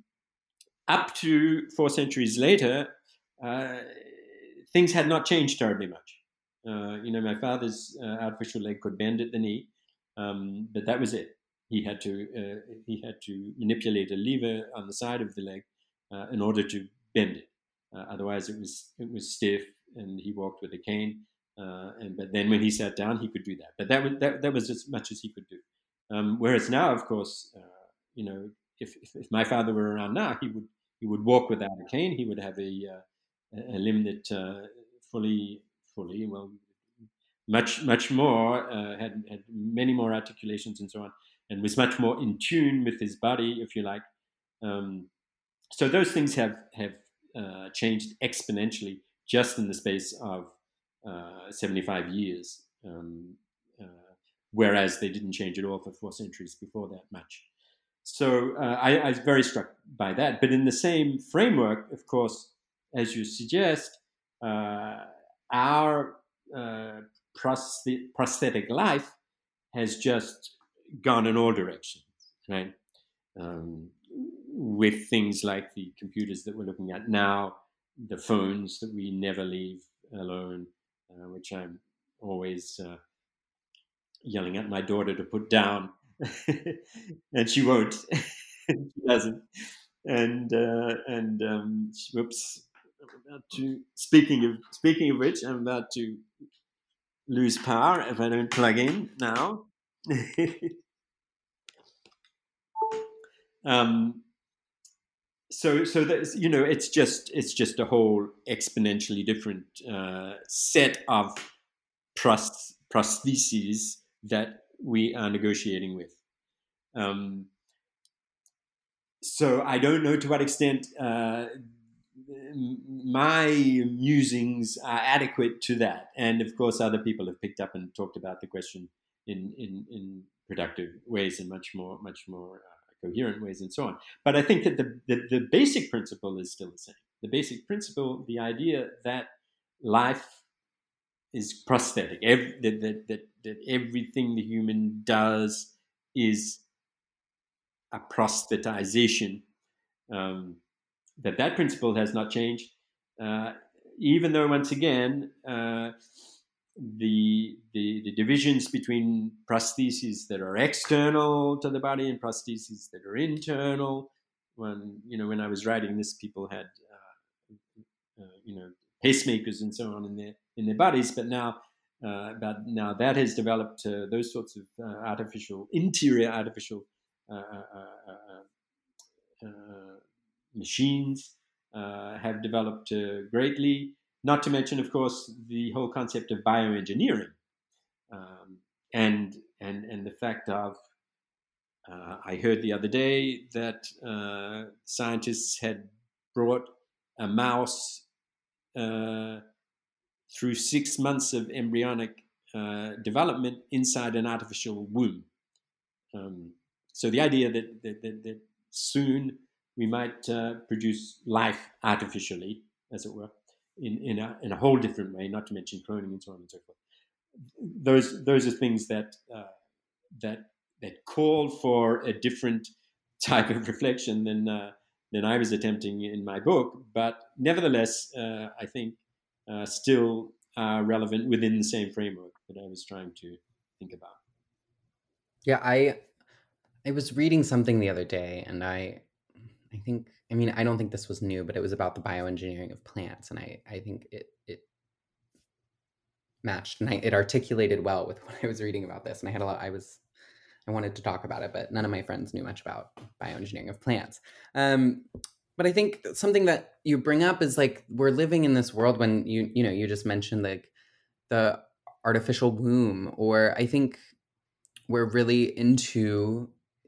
up to four centuries later, uh, things had not changed terribly much. Uh, you know, my father's uh, artificial leg could bend at the knee, um, but that was it. He had to uh, he had to manipulate a lever on the side of the leg uh, in order to bend it. Uh, otherwise, it was it was stiff, and he walked with a cane. Uh, and but then when he sat down, he could do that. But that was that, that was as much as he could do. Um, whereas now, of course, uh, you know, if, if if my father were around now, he would he would walk without a cane. He would have a uh, a limb that uh, fully fully well much much more uh, had had many more articulations and so on, and was much more in tune with his body, if you like. Um, so those things have have uh, changed exponentially just in the space of uh, seventy-five years, um, uh, whereas they didn't change at all for four centuries before that much. So uh, I, I was very struck by that. But in the same framework, of course, as you suggest, uh, our uh, prosthet- prosthetic life has just gone in all directions, right? Um, with things like the computers that we're looking at now, the phones that we never leave alone, uh, which I'm always uh, yelling at my daughter to put down, and she won't. She doesn't. And uh, and um, whoops, I'm about to. Speaking of speaking of which, I'm about to lose power if I don't plug in now. um, so so that you know, it's just it's just a whole exponentially different uh, set of pros- prostheses that we are negotiating with. Um, so I don't know to what extent uh, my musings are adequate to that. And of course, other people have picked up and talked about the question in, in, in productive ways and much more, much more uh, coherent ways and so on. But I think that the, the, the basic principle is still the same. The basic principle, the idea that life is prosthetic, every, that, that, that, that everything the human does is a prosthetization, um, that that principle has not changed, uh, even though, once again, uh, the, the the divisions between prostheses that are external to the body and prostheses that are internal. When you know when I was writing this, people had uh, uh, you know pacemakers and so on in their in their bodies, but now uh, but now that has developed uh, those sorts of uh, artificial interior artificial uh, uh, uh, uh, machines uh, have developed uh, greatly. Not to mention, of course, the whole concept of bioengineering um, and and and the fact of uh, I heard the other day that uh, scientists had brought a mouse uh, through six months of embryonic uh, development inside an artificial womb. Um, so the idea that that, that, that soon we might uh, produce life artificially, as it were, in in a, in a whole different way, not to mention cloning and so on and so forth. Those those are things that uh, that that call for a different type of reflection than uh, than I was attempting in my book, but nevertheless, uh, I think uh, still are relevant within the same framework that I was trying to think about. Yeah, I I was reading something the other day, and I I think I mean I don't think this was new, but it was about the bioengineering of plants, and I I think it it matched and I, it articulated well with what I was reading about this, and I had a lot. I was I wanted to talk about it, but none of my friends knew much about bioengineering of plants. Um, but I think something that you bring up is like we're living in this world when you you know you just mentioned like the artificial womb, or I think we're really into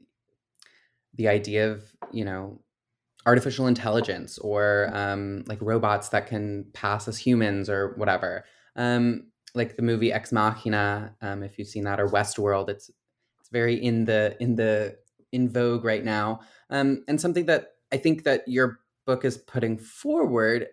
the idea of you know artificial intelligence or um, like robots that can pass as humans or whatever. Um, like the movie Ex Machina, um, if you've seen that, or Westworld, it's it's very in the in the in vogue right now. Um, and something that I think that your book is putting forward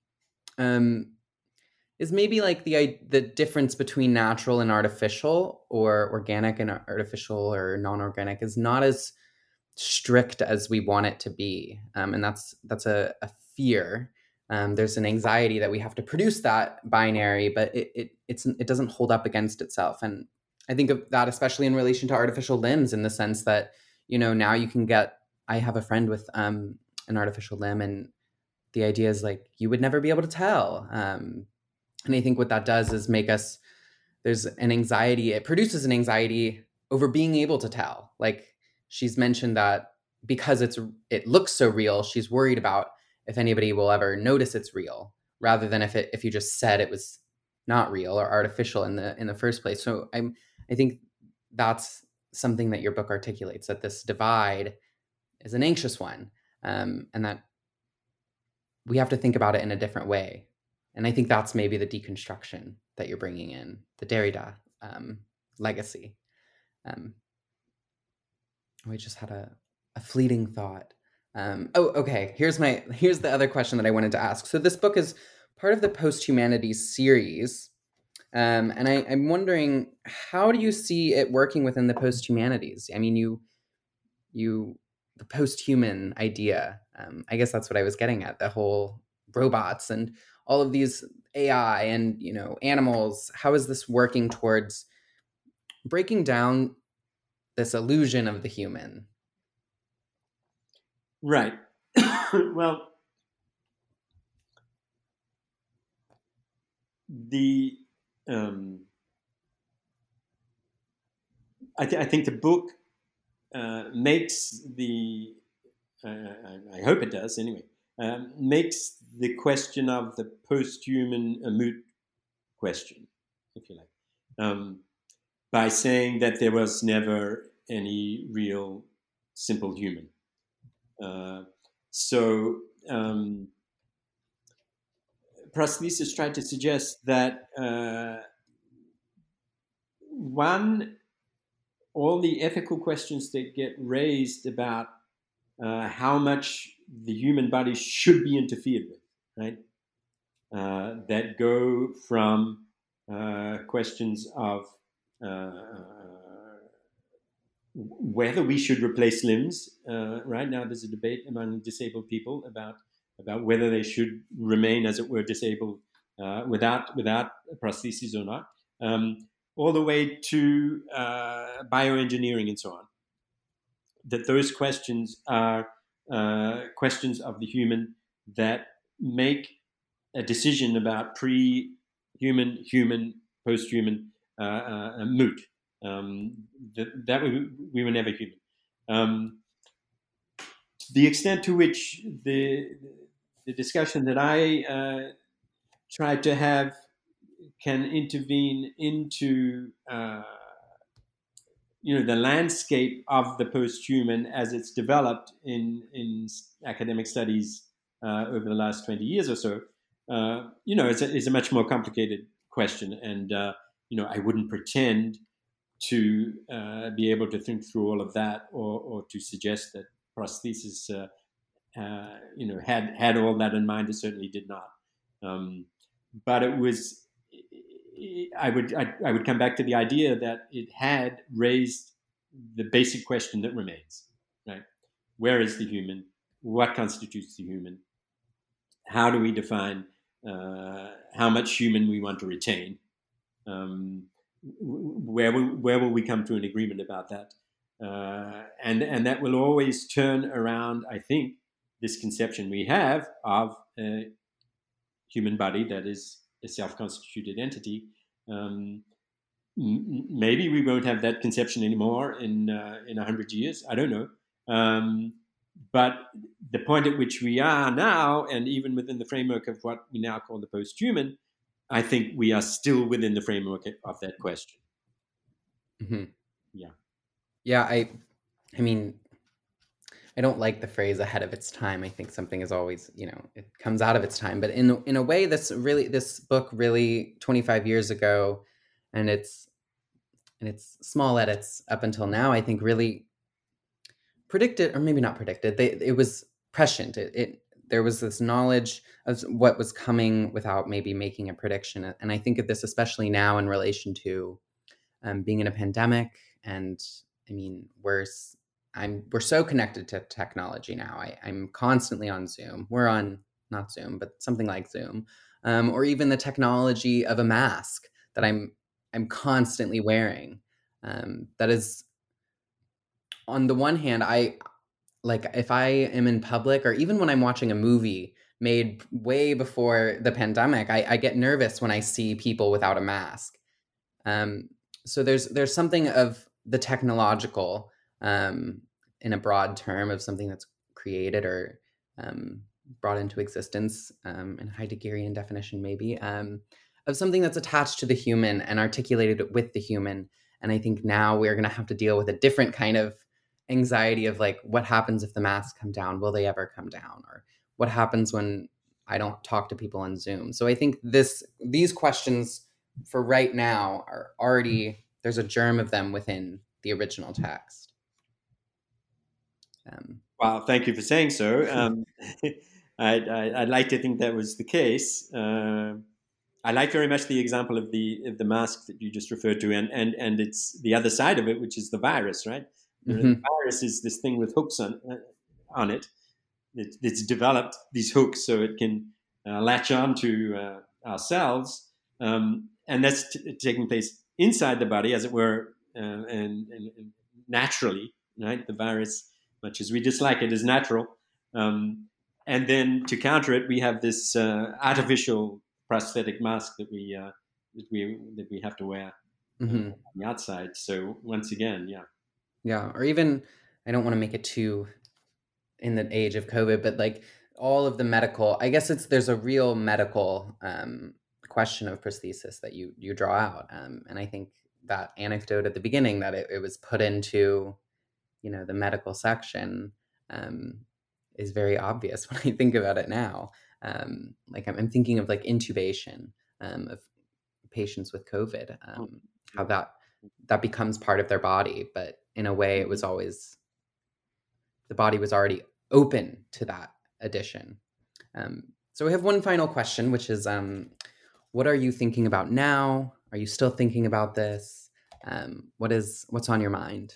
um, is maybe like the the difference between natural and artificial, or organic and artificial, or non-organic, is not as strict as we want it to be, um, and that's that's a, a fear. Um, there's an anxiety that we have to produce that binary, but it, it it's it doesn't hold up against itself. And I think of that especially in relation to artificial limbs, in the sense that you know now you can get. I have a friend with um, an artificial limb, and the idea is like you would never be able to tell. Um, and I think what that does is make us. There's an anxiety. It produces an anxiety over being able to tell. Like she's mentioned that because it's it looks so real, she's worried about if anybody will ever notice it's real, rather than if it if you just said it was not real or artificial in the in the first place. So I'm I think that's something that your book articulates, that this divide is an anxious one, um, and that we have to think about it in a different way. And I think that's maybe the deconstruction that you're bringing in, the Derrida um, legacy. Um, I just had a, a fleeting thought. Um, oh, okay. Here's my here's the other question that I wanted to ask. So this book is part of the Post-Humanities series, um, and I, I'm wondering, how do you see it working within the post-humanities? I mean, you you the post-human idea. Um, I guess that's what I was getting at. The whole robots and all of these A I and you know animals. How is this working towards breaking down this illusion of the human? Right. Well, the um, I, th- I think the book uh, makes the uh, I hope it does anyway um, makes the question of the post-human a moot question, if you like, um, by saying that there was never any real simple human. Uh, so um, prosthesis tried to suggest that uh, one, all the ethical questions that get raised about uh, how much the human body should be interfered with, right? Uh, that go from uh, questions of uh, whether we should replace limbs. Uh, right now, there's a debate among disabled people about about whether they should remain, as it were, disabled uh, without without prostheses or not. um, all the way to uh, bioengineering and so on. That those questions are uh, questions of the human that make a decision about pre-human, human, post-human uh, uh, moot. Um, that, that we, we were never human. Um, the extent to which the the discussion that I uh, tried to have can intervene into uh, you know the landscape of the post-human as it's developed in in academic studies uh, over the last twenty years or so, uh, you know, it's a, it's a much more complicated question, and uh, you know, I wouldn't pretend to uh, be able to think through all of that, or, or to suggest that prosthesis, uh, uh, you know, had had all that in mind. It certainly did not. Um, but it was. I would I, I would come back to the idea that it had raised the basic question that remains, right? Where is the human? What constitutes the human? How do we define uh, how much human we want to retain? Um, where will, where will we come to an agreement about that? Uh, and and that will always turn around, I think, this conception we have of a human body that is a self-constituted entity. Um, m- maybe we won't have that conception anymore in uh, in a hundred years. I don't know. Um, but the point at which we are now, and even within the framework of what we now call the post-human, I think we are still within the framework of that question. Mm-hmm. Yeah. Yeah. I, I mean, I don't like the phrase ahead of its time. I think something is always, you know, it comes out of its time. But in in a way, this really, this book really twenty-five years ago, and it's and it's small edits up until now, I think really predicted, or maybe not predicted. They it was prescient. It, it there was this knowledge of what was coming without maybe making a prediction. And I think of this especially now in relation to um, being in a pandemic. And I mean, we're I'm we're so connected to technology now. I, I'm constantly on Zoom. We're on not Zoom, but something like Zoom, um, or even the technology of a mask that I'm I'm constantly wearing. Um, that is, on the one hand, I like if I am in public, or even when I'm watching a movie made way before the pandemic, I, I get nervous when I see people without a mask. Um, so there's there's something of the technological. Um, in a broad term of something that's created or um, brought into existence um, in Heideggerian definition, maybe, um, of something that's attached to the human and articulated with the human. And I think now we're going to have to deal with a different kind of anxiety of like, what happens if the masks come down? Will they ever come down? Or what happens when I don't talk to people on Zoom? So I think this these questions for right now are already, there's a germ of them within the original text. Um, wow, thank you for saying so. Um, I'd, I'd like to think that was the case. Uh, I like very much the example of the of the mask that you just referred to, and and and it's the other side of it, which is the virus, right? Mm-hmm. The virus is this thing with hooks on uh, on it. it. It's developed these hooks so it can uh, latch on to uh, our cells, um, and that's t- taking place inside the body, as it were, uh, and, and, and naturally, right? The virus, much as we dislike it, is natural. Um, and then to counter it, we have this uh, artificial prosthetic mask that we uh, that we that we have to wear mm-hmm. uh, on the outside. So once again, yeah, yeah. Or even, I don't want to make it too in the age of COVID, but like all of the medical, I guess it's there's a real medical um, question of prosthesis that you you draw out, um, and I think that anecdote at the beginning that it, it was put into, you know, the medical section um, is very obvious when I think about it now. Um, like I'm, I'm thinking of like intubation um, of patients with COVID, um, how that that becomes part of their body, but in a way it was always, the body was already open to that addition. Um, so we have one final question, which is, um, what are you thinking about now? Are you still thinking about this? Um, what is what's on your mind?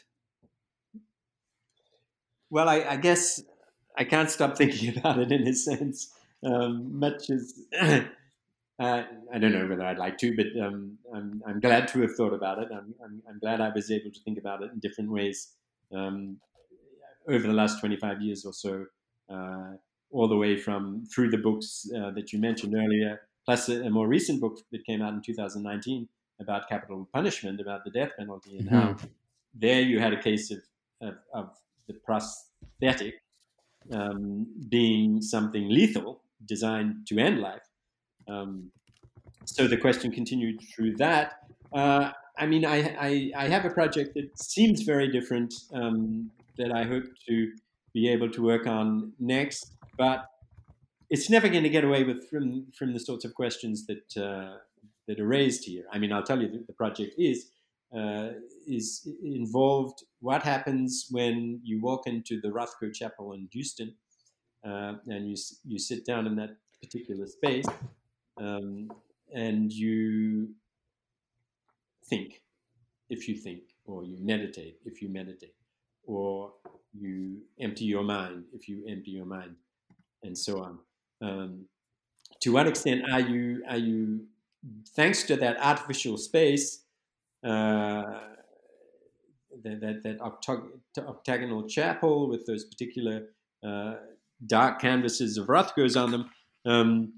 Well, I, I guess I can't stop thinking about it in a sense. Um, much as Uh, I don't know whether I'd like to, but um, I'm, I'm glad to have thought about it. I'm, I'm, I'm glad I was able to think about it in different ways um, over the last twenty-five years or so, uh, all the way from through the books uh, that you mentioned earlier, plus a, a more recent book that came out in two thousand nineteen about capital punishment, about the death penalty, and Mm-hmm. how there you had a case of, of, of the prosthetic um, being something lethal, designed to end life. Um, so the question continued through that. Uh, I mean, I, I, I have a project that seems very different um, that I hope to be able to work on next, but it's never going to get away with from from the sorts of questions that uh, that are raised here. I mean, I'll tell you that the project is uh, is involved. What happens when you walk into the Rothko Chapel in Houston uh, and you you sit down in that particular space? Um, and you think, if you think, or you meditate, if you meditate, or you empty your mind, if you empty your mind, and so on. Um, to what extent are you, are you, thanks to that artificial space, uh, that, that, that octog- octagonal chapel with those particular uh, dark canvases of Rothko's on them, um,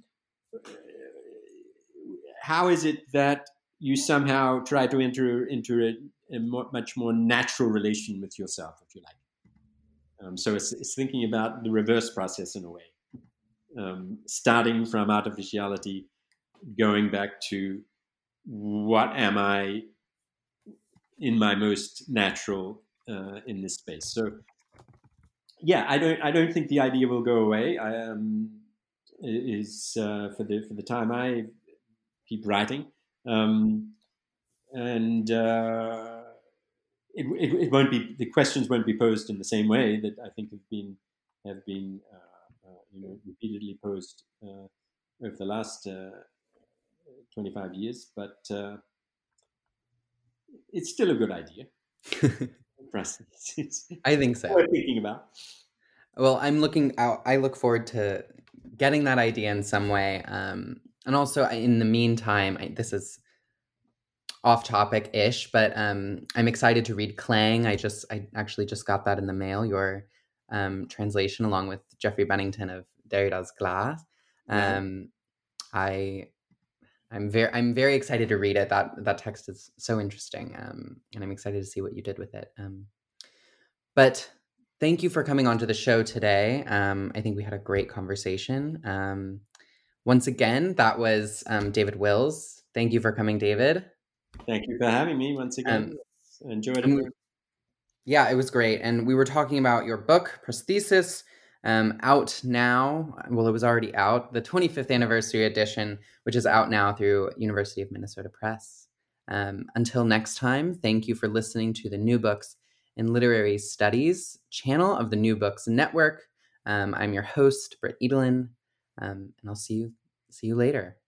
how is it that you somehow try to enter into a, a more, much more natural relation with yourself, if you like? Um, so it's, it's thinking about the reverse process in a way, um, starting from artificiality, going back to what am I in my most natural uh, in this space. So, yeah, I don't I don't think the idea will go away. I, um, is uh, for the for the time I keep writing, um, and uh, it, it, it won't be, the questions won't be posed in the same way that I think have been have been uh, uh, you know repeatedly posed uh, over the last uh, twenty-five years. But uh, it's still a good idea. For us. I think so. Worth thinking about. Well, I'm looking out. I look forward to getting that idea in some way. Um, and also, in the meantime, I, this is off topic ish, but um, I'm excited to read Clang. I just, I actually just got that in the mail. Your um, translation, along with Geoffrey Bennington of Derrida's Glass. Um, yeah. I, I'm very, I'm very excited to read it. That that text is so interesting, um, and I'm excited to see what you did with it. Um, but thank you for coming on to the show today. Um, I think we had a great conversation. Um, once again, that was um, David Wills. Thank you for coming, David. Thank you for having me once again. Um, Enjoyed it. We, yeah, it was great. And we were talking about your book, Prosthesis, um, out now. Well, it was already out, the twenty-fifth anniversary edition, which is out now through University of Minnesota Press. Um, until next time, thank you for listening to the New Books in Literary Studies channel of the New Books Network. Um, I'm your host, Britt Edelin, um, and I'll see you see you later.